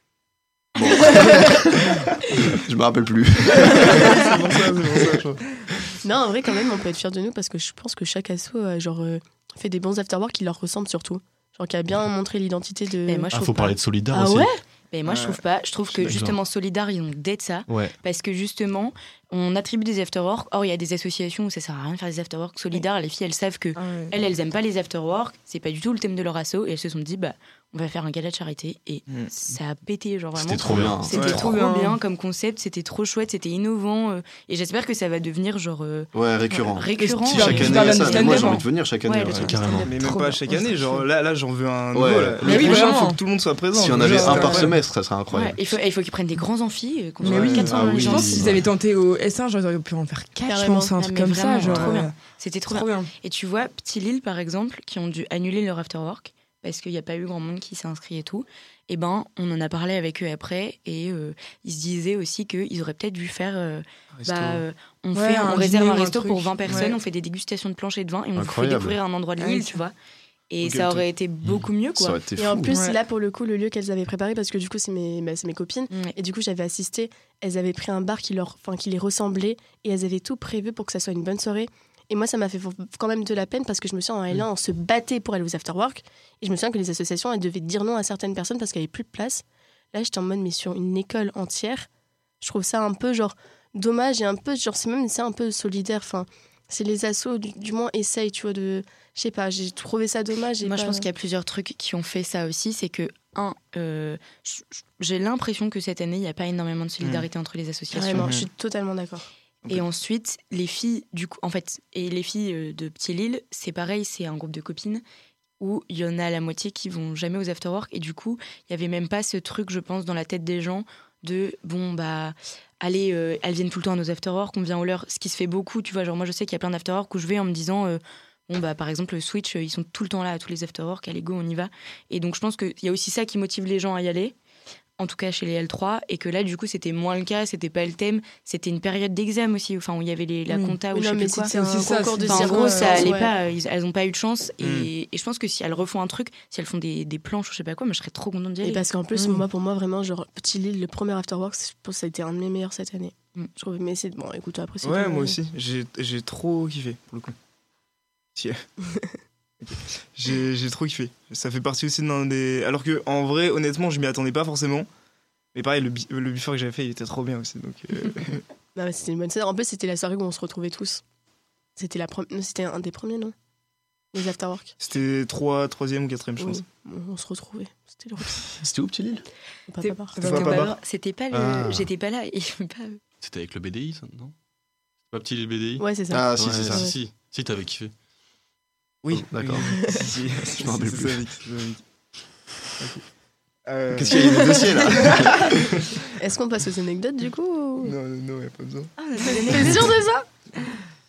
Je me rappelle plus. c'est pour ça, c'est pour ça, je crois. Non, en vrai, quand même, on peut être fiers de nous parce que je pense que chaque asso euh, genre, euh, fait des bons afterwork qui leur ressemblent surtout. Genre, qui a bien montré l'identité de. Mais moi, je Ah, trouve faut pas. parler de Solidar Ah aussi. ouais Mais moi, je Ouais. trouve pas. Je trouve que D'accord. justement, Solidar, ils ont d'être ça. Ouais. Parce que justement, on attribue des afterwork. Or, il y a des associations où ça sert à rien de faire des afterwork. Solidar, les filles, elles savent que Ah ouais. elles, elles aiment pas les afterwork. C'est pas du tout le thème de leur asso. Et elles se sont dit, bah, on va faire un gala de charité. Et Mm. ça a pété, genre vraiment. C'était trop bien. C'était Ouais. trop Trop bien. bien comme concept. C'était trop chouette. C'était innovant. euh, et j'espère que ça va devenir genre euh, Ouais, récurrent. récurrent. Si Tu chaque parles année, d'un il y a ça. stand-up, Moi, j'ai hein. envie de venir chaque année. Ouais, le ouais. truc Carrément. Mais même Trop pas bien. chaque Ouais, année, c'est genre chouette. là, là j'en veux un Ouais. nouveau. Là. Mais Le oui, prochain, vraiment. faut que tout le monde soit présent. Si on déjà, avait c'est un par incroyable. semestre, ça serait Ouais, incroyable. il faut, il faut qu'ils prennent des grands amphis. euh, qu'on Mais soit oui. quatre cents Ah dans les oui. Je gens. pense que s'ils avaient tenté au S un, genre, ils auraient pu en faire quatre, je Carrément. pense, un Ah, truc mais comme vraiment, ça. Genre, trop bien. euh, C'était trop trop bien. bien. Et tu vois, Petit Lille, par exemple, qui ont dû annuler leur afterwork parce qu'il n'y a pas eu grand monde qui s'est inscrit et tout, et ben, on en a parlé avec eux après et euh, ils se disaient aussi qu'ils auraient peut-être dû faire. euh, Resto. bah, euh, on, Ouais, fait, un on réserve dîner un ou un resto truc. pour vingt personnes, Ouais. on fait des dégustations de planches et de vin et on vous fait Incroyable. découvrir un endroit de Ah l'île, oui. tu vois. Et Ok, ça ok. aurait été beaucoup mieux, Ça quoi. aurait été Et en fou. plus, Ouais. là, pour le coup, le lieu qu'elles avaient préparé, parce que du coup, c'est mes, bah, c'est mes copines. Ouais. Et du coup, j'avais assisté. Elles avaient pris un bar qui, leur, enfin, qui les ressemblait. Et elles avaient tout prévu pour que ça soit une bonne soirée. Et moi, ça m'a fait quand même de la peine parce que je me suis en L un, on se battait pour aller aux afterwork. Et je me souviens que les associations, elles devaient dire non à certaines personnes parce qu'il n'y avait plus de place. Là, j'étais en mode, mais sur une école entière, je trouve ça un peu genre dommage et un peu, genre, c'est même c'est un peu solidaire. Enfin, c'est les assos, du, du moins, essayent, tu vois, de. Je sais pas, j'ai trouvé ça dommage. et Moi, je pas- pense qu'il y a plusieurs trucs qui ont fait ça aussi. C'est que, un, euh, j- j- j'ai l'impression que cette année, il n'y a pas énormément de solidarité entre les associations. Carrément, Mhm. je suis totalement d'accord. Et ensuite, les filles, du coup, en fait, et les filles euh, de Petit Lille, c'est pareil, c'est un groupe de copines où il y en a la moitié qui vont jamais aux afterwork. Et du coup, il y avait même pas ce truc, je pense, dans la tête des gens de bon, bah, allez, euh, elles viennent tout le temps à nos afterwork, on vient au leur. Ce qui se fait beaucoup, tu vois. Genre, moi, je sais qu'il y a plein d'afterwork où je vais en me disant. euh, Bon, bah, par exemple, le Switch, euh, ils sont tout le temps là à tous les afterwork, allez, go, on y va. Et donc, je pense qu'il y a aussi ça qui motive les gens à y aller, en tout cas chez les L trois, et que là, du coup, c'était moins le cas, c'était pas le thème, c'était une période d'examen aussi, enfin, où il y avait les, la Oui. compta ou Oui, je non, sais mais plus quoi. c'était un aussi ça, concours de c'est- Enfin, en gros, ça circonstances, allait ouais. pas, ils- elles ont pas eu de chance. Et, Mm. et je pense que si elles refont un truc, si elles font des, des planches ou je sais pas quoi, moi je serais trop contente d'y Et aller. parce qu'en plus, Mm. moi, pour moi, vraiment, genre, Petit Lille, le premier Afterwork, je pense que ça a été un de mes meilleurs cette année. Mm. Je trouve, mais c'est bon, écoute, après, c'est Ouais, tout, moi mais- aussi. J'ai j'ai trop kiffé, pour le coup. Si. Ok. J'ai j'ai trop kiffé. Ça fait partie aussi d'un des. Alors que, en vrai, honnêtement, je m'y attendais pas forcément. Mais pareil, le, bi- le before que j'avais fait, il était trop bien aussi. Donc, euh, Non, mais c'était une bonne soirée. En plus, c'était la soirée où on se retrouvait tous. C'était la pre- non, c'était un des premiers, non Les Afterwork. c'était trois, troisième ou quatrième, je Oui. pense. On, on se retrouvait. C'était le C'était où, Petit Lille Pas T'es- papa. t'es Pas C'était pas pas- bar. C'était pas le. Ah. J'étais pas là. Et pas... C'était avec le B D I, ça, non C'est pas Petit Lille B D I Ouais, c'est ça. Ah, si, Ouais, c'est ça. Si, si, si, t'avais kiffé. Oui, D'accord. oui. Si, si, si, Je m'en rappelle c'est plus. ça, Vic, c'est ça, Vic. Ok. Euh, Qu'est-ce qu'il y a des dossiers là Est-ce qu'on passe aux anecdotes du coup ou- Non, non, non, y a pas besoin. Ah, on a pas T'es sûr de ça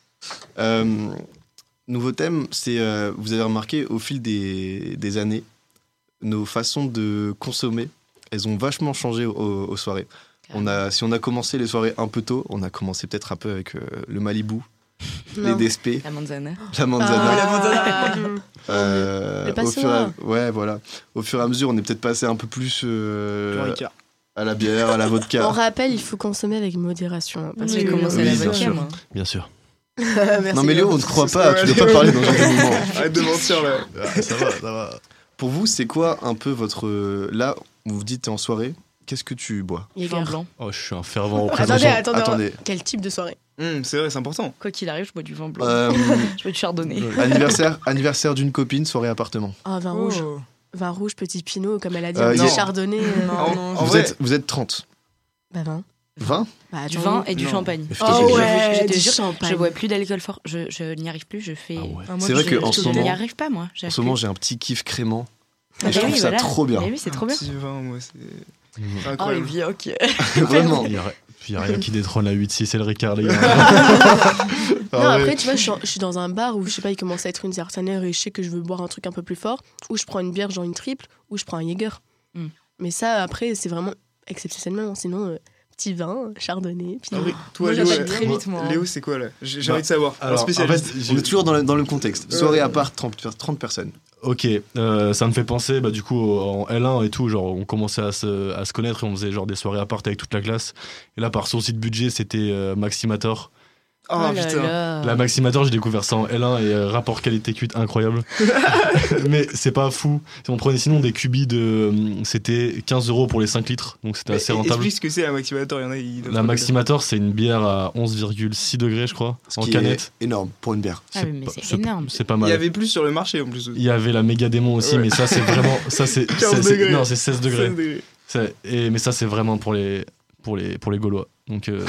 Euh, Nouveau thème, c'est euh, vous avez remarqué au fil des, des années, nos façons de consommer, elles ont vachement changé aux, aux soirées. On a, si on a commencé les soirées un peu tôt, on a commencé peut-être un peu avec euh, le Malibu, les Non. D S P, La manzana. la manzana. Ah, la manzana. Euh, Le au, fur et passoire. à, ouais, voilà. Au fur et à mesure, on est peut-être passé un peu plus euh, Jean Ricard. à la bière, à la vodka. On rappelle, il faut consommer avec modération. hein, parce J'ai Oui, que- commencé oui, à la bien vodka, sûr. moi. Bien sûr. Merci, Non mais Léo, on ne croit pas, tu Ouais, ne dois pas Léo. parler dans un moment. Arrête de mentir là. ça va, ça va. Pour vous, c'est quoi un peu votre... Là, vous vous dites, t'es en soirée, qu'est-ce que tu bois Jäger. Vin blanc. Oh, je suis un fervent représentant. Attendez, attendez, Attendez. Quel type de soirée Hum, c'est vrai, c'est important. Quoi qu'il arrive, je bois du vin blanc. Euh, Je bois du chardonnay. anniversaire, anniversaire d'une copine, soirée appartement. Ah, vin Oh. rouge. Vin rouge, petit pinot, comme elle a dit, Euh, un petit y a- chardonnay. euh, Non, En- non, en vous, vrai- êtes, vous êtes trente. Bah, vin. vingt Bah, Du attends. vin et du Non. champagne. Mais Oh je te jure. ouais, je te du jure, champagne. Je bois plus d'alcool fort. Je, je n'y arrive plus. Je fais. Ah ouais. Ah, moi, C'est vrai je- qu'en je ce te Je moment- n'y arrive pas, moi. En J'arrive ce moment, plus. j'ai un petit kiff crément. Ah Et je bah trouve oui, ça voilà. trop bien. Mais oui, c'est trop Un bien. petit vin, moi, c'est Mmh. c'est Oh, les incroyable. vieux, ok. Vraiment. Il y a, il y a rien qui détrône la huit six et le Ricard, les gars. Non, Ah ouais. après, tu vois, je suis, en- je suis dans un bar où, je sais pas, il commence à être une certaine heure et je sais que je veux boire un truc un peu plus fort, ou je prends une bière, genre une triple, ou je prends un Jäger. Mm. Mais ça, après, c'est vraiment exceptionnellement. Sinon, euh, petit vin, chardonnay. Puis... Ah oui, toi, Moi, Léo, j'achète euh, très vite, moi. Léo, c'est quoi là J'ai j'ai Bah, envie de savoir. Un Alors, en spécialiste. fait, On j'ai- est toujours dans le, dans le contexte. Soirée à part, trente, trente personnes. Ok, euh, ça me fait penser, bah, du coup, en L un et tout, genre, on commençait à se, à se connaître et on faisait genre des soirées à part avec toute la classe. Et là, par souci de budget, c'était euh, Maximator. Oh, là putain. là. La Maximator, j'ai découvert ça en L un et euh, rapport qualité-cuite incroyable. Mais c'est pas fou. On prenait sinon des cubis de. euh, C'était quinze euros pour les cinq litres, donc c'était Mais assez rentable. Explique ce que c'est la Maximator. Il y en a, ils doivent La pas Maximator, c'est une bière à onze virgule six degrés, je crois, Ce en qui canette. est énorme pour une bière. Ah oui, mais pas- c'est énorme. C'est pas connaître. Il y mal. avait plus sur le marché en plus. Il y avait la méga démon aussi, Ouais. mais ça, c'est vraiment. Ça, c'est. quinze c'est- c'est- degrés. Non, c'est seize degrés. seize degrés. C'est- Et, mais ça, c'est vraiment pour les, pour les, pour les Gaulois. Donc, euh,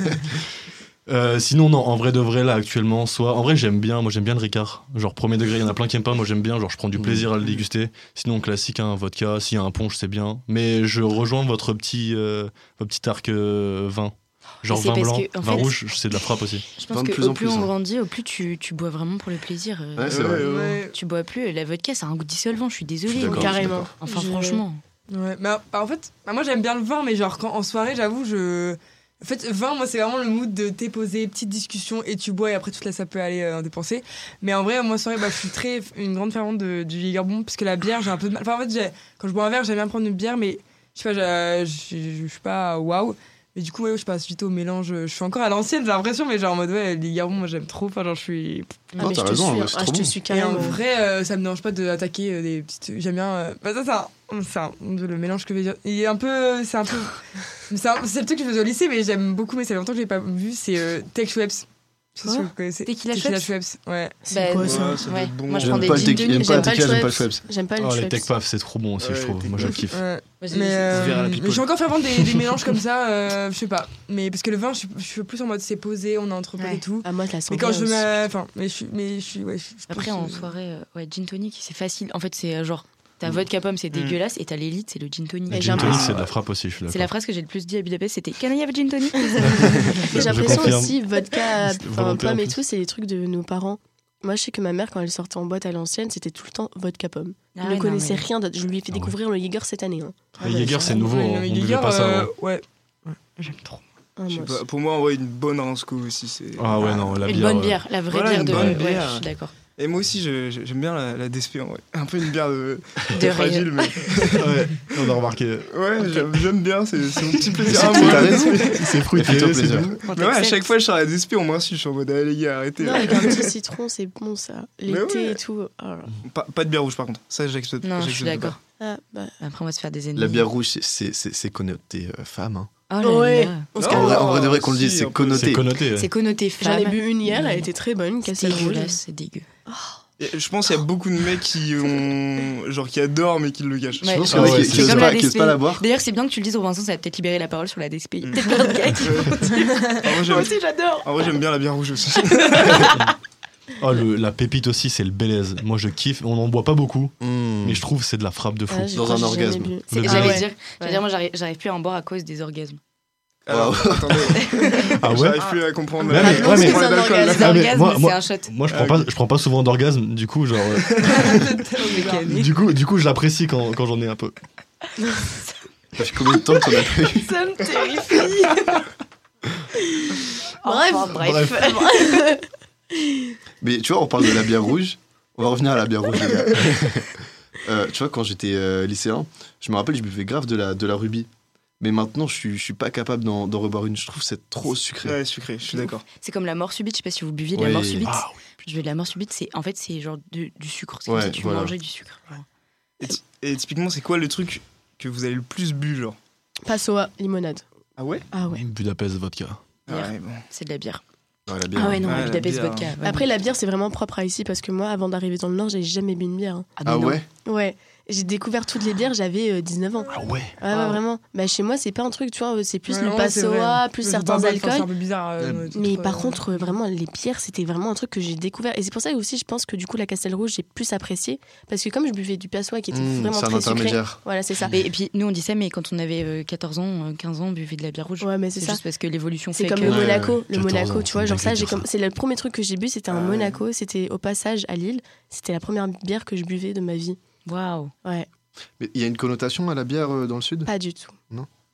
euh, sinon, non, en vrai de vrai, là, actuellement, soit. En vrai, j'aime bien, moi, j'aime bien le Ricard. Genre, premier degré, il y en a plein qui aiment pas. Moi, j'aime bien, genre, je prends du plaisir à le déguster. Sinon, classique, un vodka, s'il y a un punch, c'est bien. Mais je rejoins votre petit, euh, votre petit arc euh, vin. Genre, Mais c'est vin parce blanc, que, en vin fait- rouge, c'est de la frappe aussi. Je pense Vin de que plus en au plus plus, on hein. grandit, au plus tu, tu bois vraiment pour le plaisir. euh. Ouais, c'est Ouais, vrai. ouais. Ouais. Tu bois plus. La vodka, c'est un goût dissolvant. Je suis Je suis désolée. d'accord, mais- je suis Carrément. d'accord. Enfin, Je- franchement. Ouais, bah, bah, en fait, bah, moi j'aime bien le vin, mais genre quand en soirée, j'avoue, je. En fait, vin, moi c'est vraiment le mood de t'es posé, petite discussion et tu bois et après tout là ça peut aller euh, dépenser. Mais en vrai, moi en soirée, bah, je suis très une grande fervente de, du Jägerbomb parce que la bière, j'ai un peu de mal. Enfin, en fait, j'ai- quand je bois un verre, j'aime bien prendre une bière, mais je sais pas, je je- je suis pas waouh. Mais du coup, ouais, je passe vite au mélange. Je suis encore à l'ancienne, j'ai l'impression, mais genre en mode ouais, les Jägerbomb, moi j'aime trop. Enfin, genre je suis. Ah, Non, mais t'as je te raison, suis, ouais, hein. c'est Ah, trop je te bon. suis Et carrément. en vrai, euh, ça me dérange pas d'attaquer euh, des petites. J'aime bien. euh, Bah, ça, c'est un, c'est un- le mélange que je vais dire. Il est un peu. C'est un peu. C'est un- c'est le truc que je faisais au lycée, mais j'aime beaucoup, mais ça fait longtemps que je l'ai pas vu. C'est euh, Tech Schweppes. Je sais pas si Quoi vous connaissez. Tequila Schweppes. Ouais. C'est quoi, ça Ouais, ça doit ouais. être bon. Moi, je J'aime prends des pas le gin tequila, tonic. j'aime pas le J'aime pas tequila, le j'aime pas le Schweppes. Schweppes. J'aime pas le Oh, les Schweppes. Tech Paf, c'est trop bon aussi, Ouais, je trouve. les Moi, je Tech kiffe. Ouais. Moi, j'ai- Mais, euh, Vers la mais people. je suis encore fervente des, des mélanges comme ça, euh, je sais pas. Mais parce que le vin, je suis, je suis plus en mode c'est posé, on est entre potes Ouais. et tout. Ah, moi, je la sens Mais quand bien je aussi. me. Enfin, mais je suis. Mais je suis ouais, je- je Après, pense, en euh, soirée, euh, ouais, gin tonic, c'est facile. En fait, c'est euh, genre, ta vodka pomme, c'est Mm. dégueulasse, et t'as l'élite, c'est le gin tonic. Mais Le j'ai gin tonic, l'impression- c'est de la frappe aussi, je suis C'est d'accord. la phrase que j'ai le plus dit à Budapest, c'était Can I have a gin tonic Mais j'ai Je l'impression confirme. aussi, vodka, C'était enfin, volontaire, pomme en et plus. tout, c'est les trucs de nos parents. Moi, je sais que ma mère, quand elle sortait en boîte à l'ancienne, c'était tout le temps vodka pomme. Ah Elle ouais, ne connaissait non, mais- rien d'autre. Je lui ai fait Ah ouais. découvrir le Jäger cette année. Hein. Le Jäger, c'est nouveau, ouais, hein, non, mais on buvait Jäger, pas ça euh, avant. Ouais. Ouais, j'aime trop. Ah, Je sais moi pas, aussi. pour moi, en vrai, une bonne Ransco aussi. c'est- Ah ouais, non, la Une bière. bonne euh, bière, la vraie Voilà, bière une de. bonne Ouais, bière. je suis d'accord. Et moi aussi, je- je- j'aime bien la, la D S P en vrai. Un peu une bière de, De fragile, mais ouais, on a remarqué. ouais, j'aime, j'aime bien, c'est, c'est mon petit plaisir. C'est à tout, moi. t'as raison. C'est fruité, Fais-toi c'est plaisir. doux. On Mais ouais, à t'accepte. chaque fois, je sors à la D S P, on m'insulte. Je suis en mode, allez les gars, arrêtez. Non, là. avec un petit citron, c'est bon ça. L'été ouais. et tout. Oh là là. Pas, pas de bière rouge, par contre. Ça, j'accepte. Non, je j'accepte suis pas. d'accord. Ah, bah. Après, on va se faire des ennemis. La bière rouge, c'est- c'est c'est- c'est connoté euh, femme. hein. Oh là Ouais. là. On se Non, En vrai, en vrai de vrai, qu'on le si, dise, c'est un peu. connoté. C'est connoté. ouais. C'est connoté J'en femme. ai bu une hier, elle Ouais. était très bonne, C'est casselle rouge. dégueulasse, c'est dégueu. Et je pense qu'il y a beaucoup de mecs qui ont, genre, qui adorent, mais qui le cachent. Ouais, Je pense je qu'il y en a pense qui que qui c'est osent comme pas la qui osent D S P. pas la boire. D'ailleurs, c'est bien que tu le dises, Robinson, ça va peut-être libérer la parole sur la D S P. Mm. Peut-être plein de gars qui vont En vrai, j'aime, j'adore. en vrai, j'aime bien la bière rouge aussi. Oh, le- la pépite aussi, c'est le Bélez. Moi, je kiffe. On n'en boit pas beaucoup, Mmh. mais je trouve que c'est de la frappe de fou. Ah, je Dans crois un que j'ai orgasme. jamais bu. C'est- Le J'allais bébé. dire, Ouais. j'allais dire, moi j'arrive, j'arrive plus à en boire à cause des orgasmes. Alors, attendez, Ah ouais j'arrive plus à comprendre. Ouais, mais- ouais, mais- Prends l'alcool, là. Les Ah, mais orgasmes, moi- c'est moi- un shot. Moi, je Ah, prends, pas, ok. je prends pas souvent d'orgasme, du coup, genre. euh, du, coup, du coup, je l'apprécie quand, quand j'en ai un peu. Ça fait combien de temps qu'on a pas eu Ça me terrifie. Bref. Enfin, bref. Mais tu vois, on parle de la bière rouge. On va revenir à la bière rouge, les gars. Euh, tu vois, quand j'étais euh, lycéen, je me rappelle, je buvais grave de la, de la rubis. Mais maintenant, je suis, je suis pas capable d'en, d'en reboire une. Je trouve que c'est trop sucré. Ouais, sucré, je suis d'accord. C'est comme la mort subite, je sais pas si vous buviez de Oui. la mort subite. Ah Je veux de la mort subite, c'est en fait c'est genre de- du sucre, c'est Ouais, comme si tu voilà. mangeais du sucre. Genre. Et, ty- et typiquement, c'est quoi le truc que vous avez le plus bu, genre? Passoa, limonade. Ah ouais? Ah ouais. Budapest vodka. Bière. Ah ouais, bon. C'est de la bière. Ouais, la bière. Ah ouais non, Ouais, la la Budapest bière. vodka. ouais. Après, la bière, c'est vraiment propre à ici parce que moi, avant d'arriver dans le Nord, j'ai jamais bu une bière. hein. mais Ah non. ouais Ouais. J'ai découvert toutes les bières, j'avais euh, dix-neuf ans. Ah ouais. Ouais, ouais, Wow. vraiment. Bah, chez moi, c'est pas un truc, tu vois, c'est plus Ouais, le non, c'est vrai. passoa, plus Le certains bubble, enfin, C'est un alcools. peu bizarre. euh, Euh, notre, Mais euh, par contre, euh, vraiment, les bières, c'était vraiment un truc que j'ai découvert. Et c'est pour ça aussi, je pense que du coup, la Castel Rouge, j'ai plus apprécié. Parce que comme je buvais du passoa qui était Mmh, vraiment c'est un très sucré. intermédiaire. Voilà, c'est ça. Mais- et puis nous on dit ça, mais quand on avait euh, quatorze ans, euh, quinze ans, on buvait de la bière rouge. Ouais, mais c'est C'est ça. juste parce que l'évolution C'est fait comme que. le Ouais, Monaco. ouais. Le quatorze Monaco, ans, tu vois, c'est genre dingue ça, de j'ai dire comme... ça. c'est le premier truc que j'ai bu, c'était un Ah ouais. Monaco. C'était au passage à Lille. C'était la première bière que je buvais de ma vie. Waouh. Ouais, Mais il y a une connotation à la bière euh, dans le sud pas du tout. Non.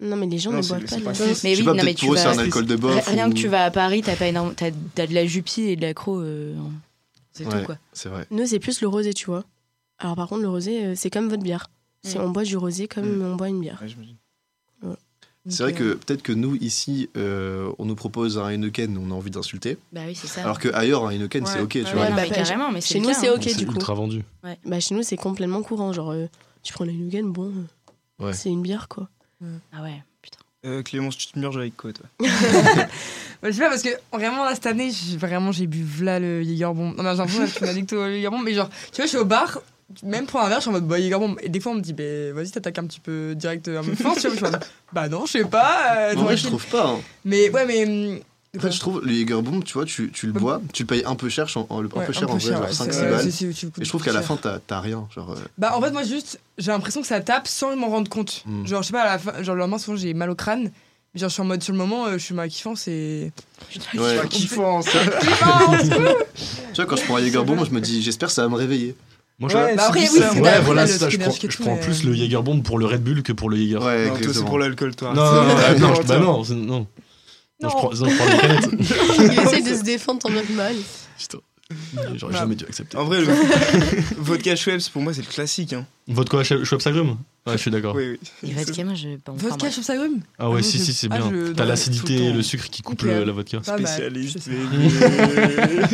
Non, mais les gens Non, ne c'est- boivent c'est pas. pas les- si- Mais Je sais oui, pas, non, mais peut-être tu pour eux, c'est vas. un alcool de bof. Rien ou- que tu vas à Paris, t'as pas énorme... t'as, t'as de la jupille et de l'accro. Euh... C'est Ouais. tout, quoi. C'est vrai. Nous, c'est plus le rosé, tu vois. Alors, par contre, le rosé, euh, c'est comme votre bière. C'est, Mm. on boit du rosé comme Mm. on boit une bière. Ouais, j'imagine. C'est vrai que peut-être que nous, ici, euh, on nous propose un Heineken, on a envie d'insulter. Bah oui, c'est ça. Alors qu'ailleurs, un Heineken, Ouais. c'est ok, tu Ouais, vois. Ouais, non, bah, mais bah, carrément, mais c'est Chez le nous, cas, c'est hein. ok, c'est du coup. ultra vendu. Bah, chez nous, c'est complètement courant. Genre, euh, tu prends la Nugen, bon, euh, Ouais. c'est une bière, quoi. Ah ouais, putain. Euh, Clémence, tu te merges avec quoi, toi? Ouais, je sais pas, parce que vraiment, là, cette année, j'ai, vraiment, j'ai bu v'là le Jägerbomb. Non, mais j'ai l'impression que je suis addict au Jägerbomb, mais genre, tu vois, je suis au bar, même pour un verre, je suis en mode, bah, Jägerbomb. Et des fois, on me dit, bah, vas-y, t'attaques un petit peu direct, un peu fort, tu vois. Je suis en mode, bah non, je sais pas. euh, En vrai, je tranquille. trouve pas. hein. Mais ouais, mais. hum, En fait, je trouve le Jägerbomb, tu vois, tu, tu le bois, tu le payes un peu cher, en- en- un ouais, peu cher en vrai, genre ouais, cinq c'est- six ouais, balles. c'est- c'est- tu coûtes Et je trouve qu'à la cher. fin, t'as t'as rien. Genre, euh, Bah en fait moi juste j'ai l'impression que ça tape sans m'en rendre compte. Mm. Genre je sais pas à la fin, genre le lendemain souvent j'ai mal au crâne. Mais genre je suis en mode sur le moment euh, je suis ma kiffant c'est. ouais. Pas kiffant, ça. Tu vois, quand je prends un Jägerbomb, moi, je me dis, j'espère que ça va me réveiller. Moi, je... Ouais, Bah après c'est oui ça, c'est Ouais, t'as- voilà, t'as c'est le ça. truc Je prends, énergique et je tout, prends mais, plus euh, le Jägerbomb pour le Red Bull que pour le Jäger. Ouais, Non, toi, c'est exactement. pour l'alcool, toi. Non, non, non, C'est- non, Non, je- bah tiens. non, c'est- non. Non, je Non. prends, non, je prends les canettes. Il essaie de se défendre tant bien que mal. Putain. J'aurais Non. jamais dû accepter. En vrai, le vodka Schweppes, pour moi, c'est le classique. Hein. Vodka Schweppes agrumes. Ouais, je suis d'accord. Oui, oui. Et vodka, moi, je. Bon, enfin, Vodka bref. je trouve ça agrume. Ah ouais, Ah, si, je- si, c'est ah, bien. je- T'as non, l'acidité tout le et temps. le sucre qui coupent Ok. le- la vodka. Pas mal, Spécialiste, je sais. baby.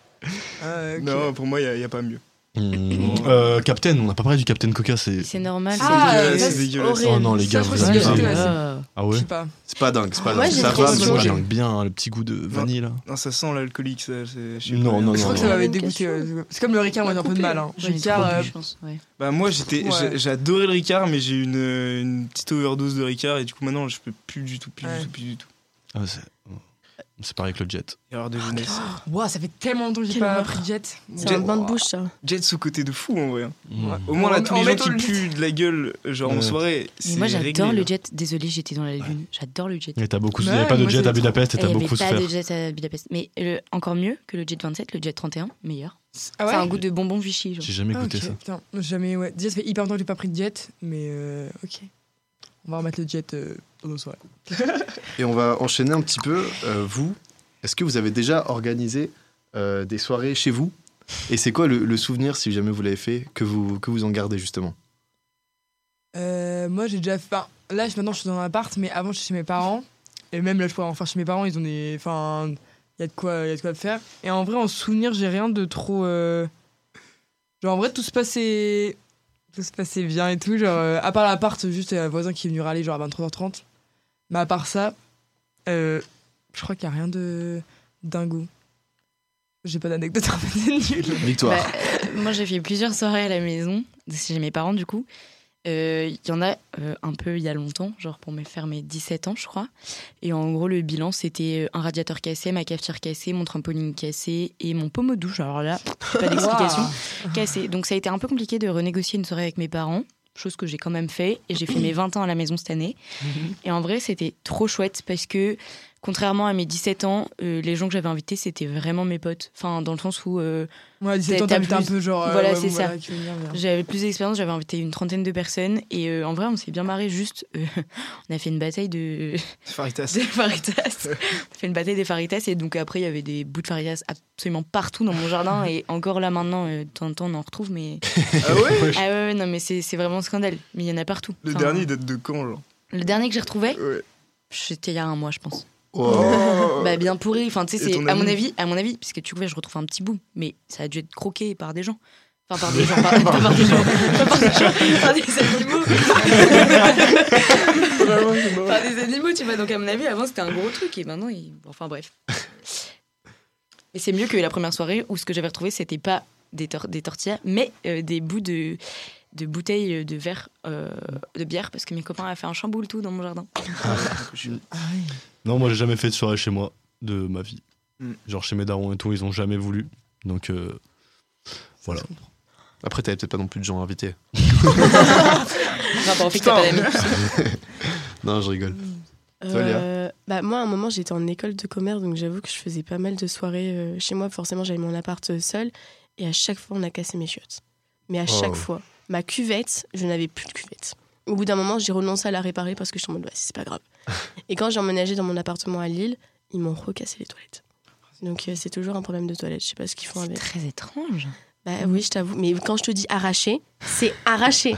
Ah, ok. Non, pour moi, il n'y a, pas mieux. Mmh. Euh, Captain, on n'a pas parlé du Captain Coca, c'est. C'est normal. Ah, c'est euh, dégueulasse, ça, c'est c'est dégueulasse. horrible. Oh non, les Ça, gars, je vous trouve que c'est abusez. dégueulasse. Ah. Ah Je ouais. sais pas. C'est pas dingue, c'est pas Moi, dingue. j'ai Ça trop va, de mais choses. moi, Moi, j'ai j'aime bien hein, le petit goût de vanille là. Non, ça sent l'alcoolique, ça. c'est- je sais Non, pas. non, Je crois non. que ça m'avait non. dégoûté. euh, C'est comme le Ricard moi j'ai un peu de mal. Hein. J'en ai Ricard, trop euh, bu, je pense. Ouais. Bah, moi, j'étais, Ouais. j'ai- j'adorais le Ricard, mais j'ai eu une, une petite overdose de Ricard, et du coup, maintenant, je peux plus du tout, plus Ouais. du tout, plus du tout. Ah, c'est... c'est pareil que le jet. Erreur de jeunesse. Ouah, ça fait tellement longtemps que j'ai Quelle pas horreur. pris de jet. C'est un bain de bouche, ça. Jet sous côté de fou, en vrai. hein. Mmh. Au moins, là, En- tous en les gens mettant qui le puent de la gueule, genre en Ouais. soirée, Mais c'est moi, réglé, j'adore le là. jet. Désolée, j'étais dans la lune. J'adore le jet. Et t'as beaucoup... Il Ouais, n'y avait pas de moi, jet j'ai à trop- Budapest et Il t'as n'y beaucoup avait pas souffert. de jet à Budapest. Mais euh, encore mieux que le jet vingt-sept, le jet trente et un, meilleur. Ah ouais C'est un goût de bonbon Vichy. Genre. J'ai jamais Ah, goûté ok, ça. putain, jamais, ouais. Déjà, ça fait hyper longtemps que j'ai pas pris de jet, mais euh, ok. On va remettre le jet euh, dans nos soirées. Et on va enchaîner un petit peu. Euh, vous, est-ce que vous avez déjà organisé euh, des soirées chez vous? Et c'est quoi le, le souvenir, si jamais vous l'avez fait, que vous, que vous en gardez justement? Euh, moi, j'ai déjà fait. Enfin, là, je- maintenant, je suis dans un appart, mais avant, je suis chez mes parents. Et même là, je pourrais en faire chez mes parents. Ils ont des. Enfin, il y a de quoi, il y a de quoi faire. Et en vrai, en souvenir, j'ai rien de trop. euh, Genre, en vrai, tout se passait. Tout se passait bien et tout. Genre, euh, à part l'appart, juste un voisin qui est venu râler, genre à vingt-trois heures trente. Mais à part ça, euh, je crois qu'il n'y a rien de dingo. J'ai pas d'anecdote, en fait, c'est nul. Victoire. Bah, euh, moi, j'ai fait plusieurs soirées à la maison, chez mes parents, du coup. Euh, Il y en a euh, un peu il y a longtemps, genre pour me faire mes dix-sept ans, je crois. Et en gros, le bilan, c'était un radiateur cassé, ma cafetière cassée, mon trampoline cassé et mon pommeau de douche. Alors là, pas d'explication. Cassé. Donc ça a été un peu compliqué de renégocier une soirée avec mes parents, chose que j'ai quand même fait. Et j'ai fait mes vingt ans à la maison cette année. Et en vrai, c'était trop chouette parce que, contrairement à mes dix-sept ans, euh, les gens que j'avais invités, c'était vraiment mes potes. Enfin, dans le sens où euh, Ouais, dix-sept T'as- ans, t'as t'habites un plus- peu genre. euh, voilà, ouais, c'est bon, ça. voilà, qui veut dire, bien. j'avais plus d'expérience, j'avais invité une trentaine de personnes. Et euh, en vrai, on s'est bien marré. Juste, euh, on a fait une bataille de, Faritas. des faritas. On a fait une bataille des faritas. Et donc après, il y avait des bouts de faritas absolument partout dans mon jardin. Et encore là, maintenant, euh, de temps en temps, on en retrouve. Mais Ah ouais ah ouais, ouais, non, mais c'est c'est vraiment un scandale. Mais il y en a partout. Le Enfin, dernier il date de quand, genre? Le dernier que j'ai retrouvé, Ouais. c'était il y a un mois, je pense. Oh. Bah bien pourri. Enfin, tu sais, Et c'est ton à mon ami avis, à mon avis, puisque tu vois, je retrouve un petit bout, mais ça a dû être croqué par des gens. Enfin, par des gens, pas, pas par des gens, pas par des gens, par des animaux. Par des animaux, tu vois. Donc à mon avis, avant c'était un gros truc et maintenant, il... enfin bref. Et c'est mieux que la première soirée où ce que j'avais retrouvé, c'était pas des, tor- des tortillas, mais euh, des bouts de de bouteilles de verre euh, de bière parce que mes copains avaient fait un chamboule tout dans mon jardin. Ah oui. Non, moi j'ai jamais fait de soirée chez moi de ma vie. Mm. Genre chez mes darons et tout, ils ont jamais voulu. Donc euh, voilà. Après, t'avais peut-être pas non plus de gens invités. Enfin, bon, on fait que t'as pas d'amis. Non, je rigole. Toi, Léa Euh, bah, moi, à un moment, j'étais en école de commerce, donc j'avoue que je faisais pas mal de soirées euh, chez moi. Forcément, j'avais mon appart euh, seul. Et à chaque fois, on a cassé mes chiottes. Mais à Oh. chaque fois. Ma cuvette, je n'avais plus de cuvette. Au bout d'un moment, j'ai renoncé à la réparer parce que je suis en mode, bah, c'est pas grave. Et quand j'ai emménagé dans mon appartement à Lille, ils m'ont recassé les toilettes. Donc euh, c'est toujours un problème de toilette. Je sais pas ce qu'ils font C'est avec. très étrange. Bah oui, je t'avoue. Mais quand je te dis arraché, c'est arraché.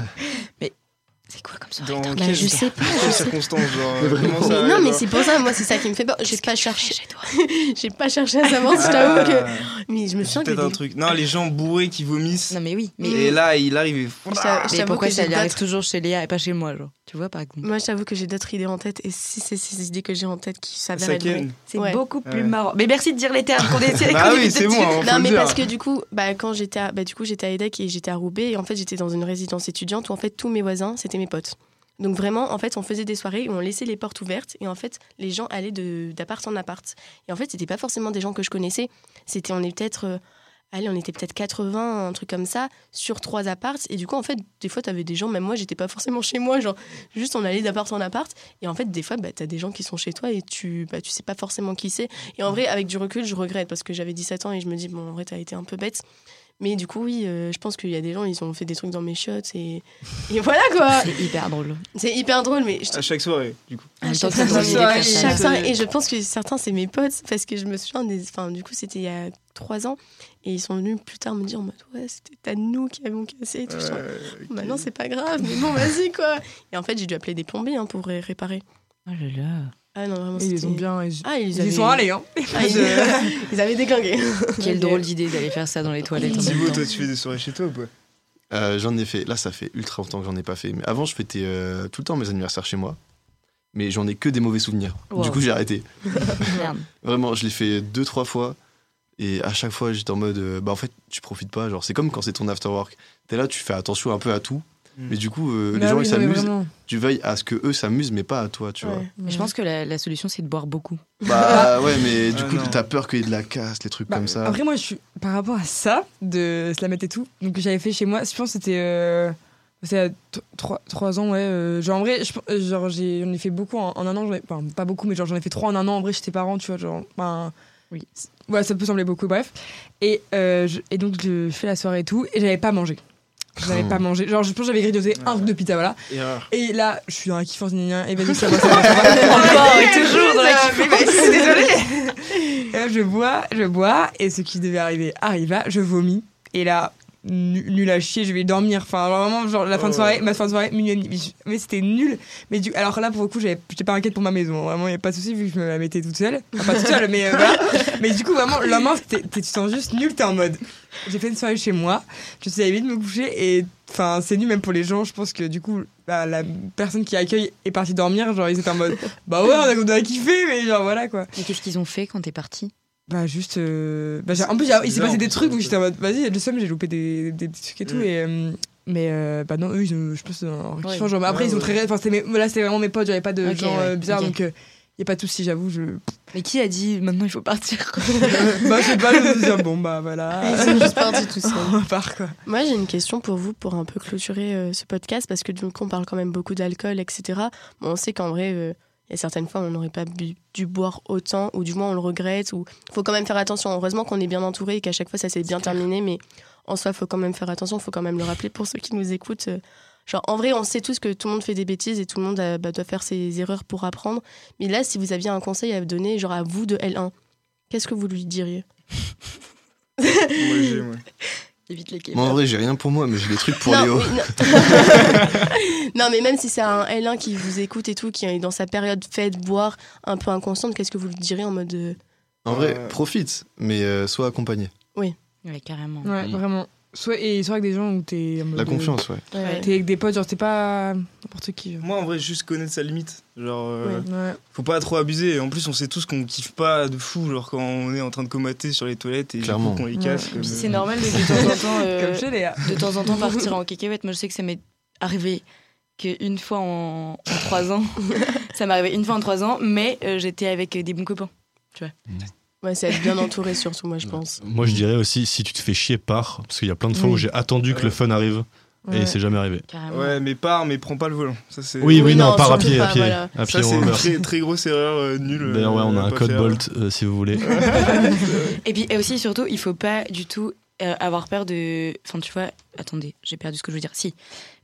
C'est quoi comme ça? Dans Bah, quelles- je sais pas. dans quelles circonstances, genre, Mais euh, vraiment. comment ça Mais arrive, non, mais genre c'est pour ça, moi, c'est ça qui me fait peur. J'ai pas cherché. chez toi. J'ai pas cherché à savoir, je t'avoue que. Ah, Mais je me c'est souviens que. peut-être un des- truc. Non, les gens bourrés qui vomissent. Non, mais oui. Mais, Et là, il arrive et. Je t'a- je mais t'avoue pourquoi que ça j'ai lui arrive d'autres- toujours chez Léa et pas chez moi, genre? Tu vois, par exemple. Moi, je t'avoue que j'ai d'autres idées en tête. Et si c'est ces idées que j'ai en tête qui s'avèrent Ça être vraies. ken. C'est Ouais. beaucoup plus Ouais. marrant. Mais merci de dire les termes qu'on essaie Bah qu'on oui, évite c'est de bon. dire. hein, faut Non, le mais dire. parce que du coup, bah, quand j'étais à, bah, du coup, j'étais à EDEC et j'étais à Roubaix. Et en fait, j'étais dans une résidence étudiante où en fait, tous mes voisins, c'était mes potes. Donc vraiment, en fait, on faisait des soirées où on laissait les portes ouvertes et en fait, les gens allaient de, d'appart en appart. Et en fait, c'était pas forcément des gens que je connaissais. C'était, on est peut-être, euh, allez, on était peut-être quatre-vingts, un truc comme ça, sur trois apparts. Et du coup, en fait, des fois, t'avais des gens, même moi, j'étais pas forcément chez moi, genre, juste on allait d'appart en appart. Et en fait, des fois, bah, t'as des gens qui sont chez toi et tu, bah, tu sais pas forcément qui c'est. Et en vrai, avec du recul, je regrette parce que j'avais dix-sept ans et je me dis, bon, en vrai, t'as été un peu bête. Mais du coup, oui, euh, je pense qu'il y a des gens, ils ont fait des trucs dans mes chiottes et, et voilà quoi. C'est hyper drôle. C'est hyper drôle, mais je te- À chaque soirée, du coup. En même à temps, chaque c'est soirée, drôle, il est soirée, comme ça. chaque c'est- soirée. Et je pense que certains, c'est mes potes parce que je me souviens des. Enfin, du coup, c'était il y a trois ans et ils sont venus plus tard me dire en mode ouais, c'était à nous qui avons cassé et tout. Je suis en mode, Euh, ok. Maintenant, c'est pas grave, mais bon, vas-y quoi. Et en fait, j'ai dû appeler des plombiers hein, pour ré- réparer. Oh là là. Ah non, vraiment, Ils les c'était- ont bien. Ils, Ah, ils, ils avaient... y sont allés, hein. Ah, ils... ils avaient déglingué. Quelle drôle d'idée d'aller faire ça dans les toilettes. en même Thibaut, temps. toi, tu fais des soirées chez toi ou pas? Euh, j'en ai fait. Là, ça fait ultra longtemps que j'en ai pas fait. Mais avant, je fêtais euh, tout le temps mes anniversaires chez moi. Mais j'en ai que des mauvais souvenirs. Wow. Du coup, j'ai arrêté. Merde. Vraiment, je l'ai fait deux, trois fois. Et à chaque fois, j'étais en mode, euh, bah en fait, tu profites pas. Genre, c'est comme quand c'est ton after work. T'es là, tu fais attention un peu à tout. Mm. Mais du coup, euh, les Bah gens, oui, ils non, mais s'amusent. vraiment. Tu veilles à ce que eux s'amusent, mais pas à toi, tu vois. Ouais. Mais je pense que la, la solution, c'est de boire beaucoup. Bah ouais, mais du Ah, coup, non. t'as peur qu'il y ait de la casse, les trucs Bah, comme ça. Après, moi, je suis par rapport à ça, de se la mettre et tout. Donc, j'avais fait chez moi. Je pense que c'était. Euh, c'était à t- trois, trois ans, ouais. euh, genre, en vrai, je, pense- genre, j'ai, j'en ai fait beaucoup en, en un an. J'en ai- Enfin, pas beaucoup, mais genre, j'en ai fait trois en un an. En vrai, chez tes parents, tu vois. Genre, enfin, Oui. c'est- ouais, ça peut sembler beaucoup, bref. Et, euh, je- et donc, je fais la soirée et tout. Et j'avais pas mangé. Je n'avais Oh. pas mangé. Genre, je pense que j'avais grignoté un truc de pizza, voilà. Erreur. Et là, je suis dans la kiffance, gna gna, et vas-y, ça va, ça va, ça va. Encore et toujours dans la Ça, mais kiffance. vas-y, je suis désolée. Et là, je bois, je bois, et ce qui devait arriver arriva, je vomis. Et là, nu- nul à chier, je vais dormir. Enfin, vraiment, genre, la fin de Oh. soirée, ma fin de soirée, minuit et demi. Mais, je- mais c'était nul. Mais du, alors là, pour le coup, j'avais- j'étais pas inquiète pour ma maison. Vraiment, il n'y a pas de souci, vu que je me la mettais toute seule. Enfin, pas toute seule, mais euh, voilà. Mais du coup, vraiment, le lendemain, t'es- t'es- tu te sens juste nul, t'es en mode. J'ai fait une soirée chez moi, je suis allée vite me coucher, et enfin, c'est nul même pour les gens. Je pense que du coup, bah, la personne qui accueille est partie dormir. Genre, ils étaient en mode, bah ouais, on a, on a kiffé, mais genre voilà quoi. Mais qu'est-ce qu'ils ont fait quand t'es parti? Bah juste euh, bah, j'ai- en plus j'ai- il s'est bizarre, passé des en plus, trucs ça, où j'étais en mode vas-y le seum j'ai loupé des, des petits trucs et tout Mm. et euh, mais euh, bah non eux ils ont, je pense en Ouais. kiffant, genre, mais après Ouais, ils ont ouais. très enfin c'était mes- là c'était vraiment mes potes, j'avais pas de Ok, gens euh, ouais, bizarres ok. donc il y a pas de souci, j'avoue, je Mais qui a dit maintenant il faut partir? bah je sais pas, je me suis dit, bon bah voilà Ils sont juste partis tout seuls. on part quoi. Moi, j'ai une question pour vous pour un peu clôturer euh, ce podcast parce que du coup, on parle quand même beaucoup d'alcool, et cetera. Bon, on sait qu'en vrai, euh, il y a certaines fois, on n'aurait pas bu- dû boire autant, ou du moins on le regrette. Ou faut quand même faire attention. Heureusement qu'on est bien entouré et qu'à chaque fois, ça s'est bien terminé, mais en soi, faut quand même faire attention. Faut quand même le rappeler pour ceux qui nous écoutent. euh, Genre, en vrai, on sait tous que tout le monde fait des bêtises et tout le monde euh, bah, doit faire ses erreurs pour apprendre. Mais là, si vous aviez un conseil à donner, genre à vous de L un, qu'est-ce que vous lui diriez? Moi, j'ai, moi. Évite les Moi, en vrai, j'ai rien pour moi, mais j'ai des trucs pour non, Léo. oui, non. Non, mais même si c'est un L un qui vous écoute et tout, qui est dans sa période fête, boire, un peu inconsciente, qu'est-ce que vous lui direz en mode. euh, En vrai, Euh. profite, mais euh, sois accompagné. Ouais, carrément. Ouais, Mm. vraiment. Soit et soit avec des gens où t'es en mode, La confiance, ouais. ouais. t'es avec des potes, genre t'es pas n'importe qui. Genre. Moi, en vrai, juste connaître sa limite. Genre, euh, Ouais. faut pas trop abuser. Et en plus, on sait tous qu'on kiffe pas de fou, genre quand on est en train de comater sur les toilettes et du Clairement. coup, qu'on les casse. Ouais. comme, C'est euh, normal de, de temps en temps, euh, Comme chez Léa. de temps en temps partir en cacahuète. Moi, je sais que ça m'est arrivé qu'une fois en, en trois ans. Ça m'est arrivé une fois en trois ans, mais euh, j'étais avec des bons copains. Ouais, c'est être bien entouré surtout, moi, je pense. Moi, je dirais aussi, si tu te fais chier, pars. Parce qu'il y a plein de fois Oui. où j'ai attendu que le fun arrive Ouais. et c'est jamais arrivé. Carrément. Ouais, mais pars, mais prends pas le volant. Ça, c'est... Oui, oui, Oui, non, non, pars à surtout pied, à pas, pied. voilà. À pied, Ça, c'est on une meurt. très, très grosse erreur euh, nulle. D'ailleurs, ouais, euh, on a à un pas code faire. Bolt euh, si vous voulez. Et puis et aussi, surtout, il faut pas du tout euh, avoir peur de. Enfin, tu vois, attendez, j'ai perdu ce que je veux dire. Si.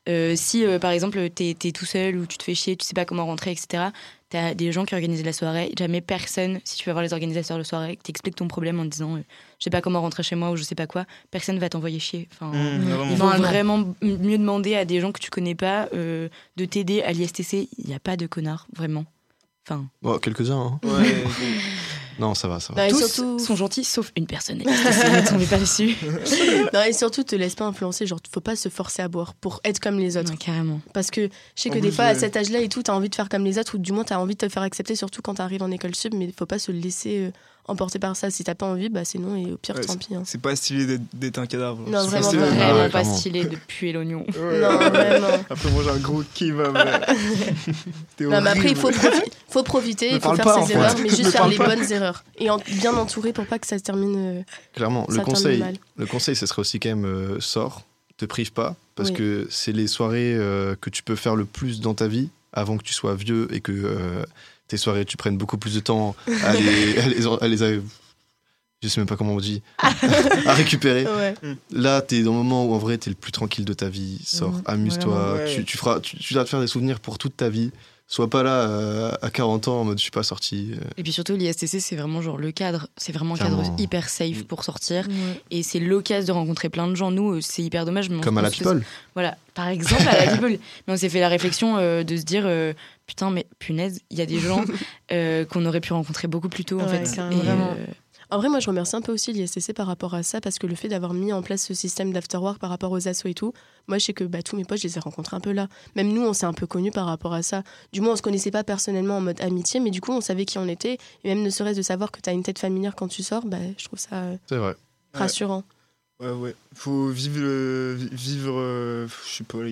Euh, si, euh, par exemple, t'es, t'es tout seul ou tu te fais chier, tu sais pas comment rentrer, et cetera, t'as des gens qui organisent la soirée. Jamais personne, si tu vas voir les organisateurs de soirée, que t'expliques ton problème en disant euh, je sais pas comment rentrer chez moi ou je sais pas quoi, personne va t'envoyer chier. Enfin, Mmh, il vraiment. faut Normalement. vraiment m- mieux demander à des gens que tu connais pas euh, de t'aider à l'I S T C. Il n'y a pas de connards, vraiment. Enfin, Bon, quelques-uns. Hein. Ouais, Non, ça va, ça va. Non, et tous surtout, sont gentils, sauf une personne. L'I S T C, ne tombez pas dessus. non, et surtout, te laisse pas influencer. Genre, faut pas se forcer à boire pour être comme les autres. Ouais, carrément. Parce que je sais En que des plus, fois, à ouais. cet âge-là et tout, t'as envie de faire comme les autres, ou du moins t'as envie de te faire accepter, surtout quand t'arrives en école sub, mais faut pas se laisser euh, emporter par ça. Si t'as pas envie, bah c'est non, et au pire, Ouais, tant pis. hein. c'est pas stylé d'être, d'être un cadavre. Non, C'est vraiment stylé. pas. Vraiment Ah ouais, pas clairement. stylé de puer l'oignon. Ouais. Non, vraiment. Après manger un gros kebab. ouais. T'es Non, mais après, il horrible. faut, profi- faut profiter, Me il faut parle faire pas, ses en fait. erreurs, mais Me juste faire parle les pas. bonnes erreurs. Et en- bien entouré pour pas que ça se termine. euh, Clairement, ça le termine conseil, mal. le conseil, ce serait aussi quand même euh, sors, te prive pas, parce Oui. que c'est les soirées euh, que tu peux faire le plus dans ta vie avant que tu sois vieux et que euh, tes soirées, tu prennes beaucoup plus de temps à les, à les, à les- à- je sais même pas comment on dit, à récupérer. Ouais. Là, t'es dans le moment où en vrai, t'es le plus tranquille de ta vie. Sors, Mhm, amuse-toi. vraiment, ouais. Tu, tu feras, tu, tu dois te faire des souvenirs pour toute ta vie. Sois pas là euh, à quarante ans en mode je suis pas sorti. euh. Et puis surtout, l'I S T C, c'est vraiment genre le cadre. C'est vraiment un Clairement. cadre hyper safe pour sortir. Ouais. Et c'est l'occasion de rencontrer plein de gens. Nous, euh, c'est hyper dommage. Mais on- Comme à on la se fait- People. Voilà, par exemple, à la People. Mais on s'est fait la réflexion euh, de se dire euh, putain, mais punaise, il y a des gens euh, qu'on aurait pu rencontrer beaucoup plus tôt, en Ouais, fait. carrément. Et, Vraiment. euh, En vrai, moi, je remercie un peu aussi l'I S T C par rapport à ça, parce que le fait d'avoir mis en place ce système d'afterwork par rapport aux assos et tout, moi, je sais que bah, tous mes potes, je les ai rencontrés un peu là. Même nous, on s'est un peu connus par rapport à ça. Du moins, on se connaissait pas personnellement en mode amitié, mais du coup, on savait qui on était. Et même ne serait-ce de savoir que tu as une tête familière quand tu sors, bah, je trouve ça euh, C'est vrai. rassurant. Ouais, ouais. Faut vivre. le- vi- vivre. euh, Je sais pas, les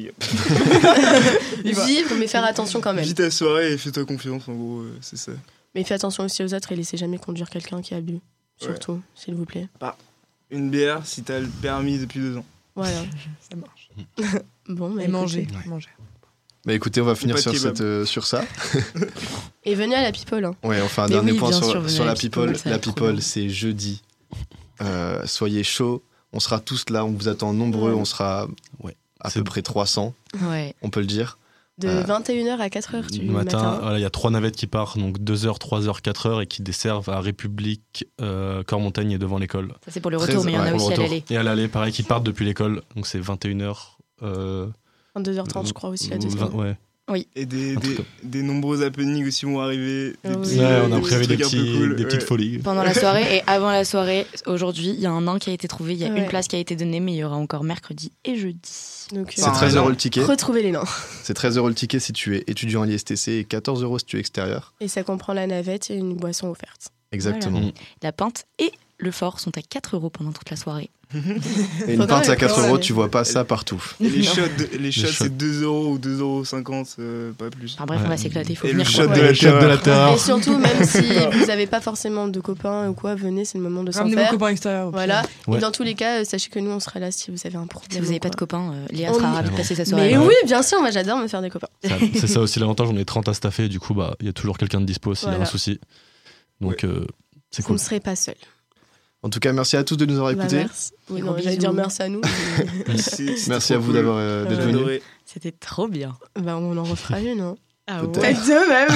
gars. Vivre, mais faire attention quand même. Vis ta soirée et fais-toi confiance, en gros, euh, c'est ça. Mais fais attention aussi aux autres et laissez jamais conduire quelqu'un qui a bu. Surtout, s'il vous plaît. Une bière si t'as le permis depuis deux ans. Voilà. Ça marche. Bon, mais Et manger. Ouais. manger. Bah écoutez, on va finir pas de sur, kebab. cette, euh, sur ça. Et venez à la people. Hein. Ouais, enfin, un Mais dernier oui, point bien sur, sûr, venez sur à la la people, people. ça va La être trop people, bien. c'est jeudi. Euh, soyez chauds. On sera tous là. On vous attend nombreux. Ouais. On sera Ouais. à C'est peu près trois cents, ouais. on peut le dire. De Euh, vingt et une heures à quatre heures du Le matin, matin. voilà, il y a trois navettes qui partent, donc deux heures, trois heures, quatre heures, et qui desservent à République, euh, Cormontagne et devant l'école. Ça, c'est pour le Très- retour, mais il y en ouais, a pour le aussi à retour. l'aller. Et à l'aller, pareil, qui partent depuis l'école, donc c'est vingt et une heures. Euh, vingt-deux heures trente, je crois aussi, la ou deuxième. vingt- ouais. Et des, Un des, truc des nombreux happenings aussi vont arriver. Des Ah oui. petits- Ouais, euh, on a prévu des, trucs un peu petits, cool, des petites ouais. folies. Pendant la soirée et avant la soirée, aujourd'hui, il y a un nain qui a été trouvé, il y a Ouais. une place qui a été donnée, mais il y aura encore mercredi et jeudi. Donc, euh, C'est Enfin, treize non. euros le ticket. retrouvez les nains. C'est treize euros le ticket si tu es étudiant à l'I S T C et quatorze euros si tu es extérieur. Et ça comprend la navette et une boisson offerte. Exactement. Voilà. La pinte et le fort sont à quatre euros pendant toute la soirée. Et une Faudra pinte à les quatre prendre, euros, mais- tu vois pas ça partout. Et les Non. shots, de- les shots shots. c'est deux euros ou deux euros cinquante, euh, pas plus. Enfin bref, on va Ouais. s'éclater, il faut Et le venir. shot quoi. de Ouais, la le shot de la terreur. terreur. Et surtout, même si vous n'avez pas forcément de copains ou quoi, venez, c'est le moment de s'en Ramenez vos faire. copains extérieurs. au pire. Voilà. Ouais. Et dans tous les cas, euh, sachez que nous, on sera là si vous avez un problème. Si vous n'avez ou pas de quoi. copains, euh, Léa On sera y- ravie de passer sa soirée. Mais Ouais. oui, bien sûr, moi j'adore me faire des copains. Ça- C'est ça aussi l'avantage, on est trente à staffer, du coup, bah, il y a toujours quelqu'un de dispo s'il y a Voilà. un souci. Donc, euh, c'est Vous cool. ne serez pas seul. En tout cas, merci à tous de nous avoir Bah, écoutés. merci. Oui, Gros non, j'allais bisous. dire merci à nous. mais- C'est- c'était Merci à trop vous cool. d'avoir euh, d'être Ouais. J'ai venus. adoré. C'était trop bien. bah, on en refera une. Hein. Ah Peut-être. Peut-être deux même.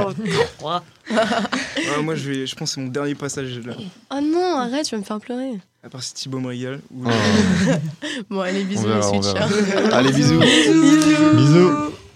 Ouais, moi, je, vais, je pense que c'est mon dernier passage là. Oh non, arrête, tu vas me faire pleurer. À part si Thibaut me régale. Ou... Oh. Bon, allez, bisous On verra, les on verra. switchers. Allez, bisous. Bisous. Bisous.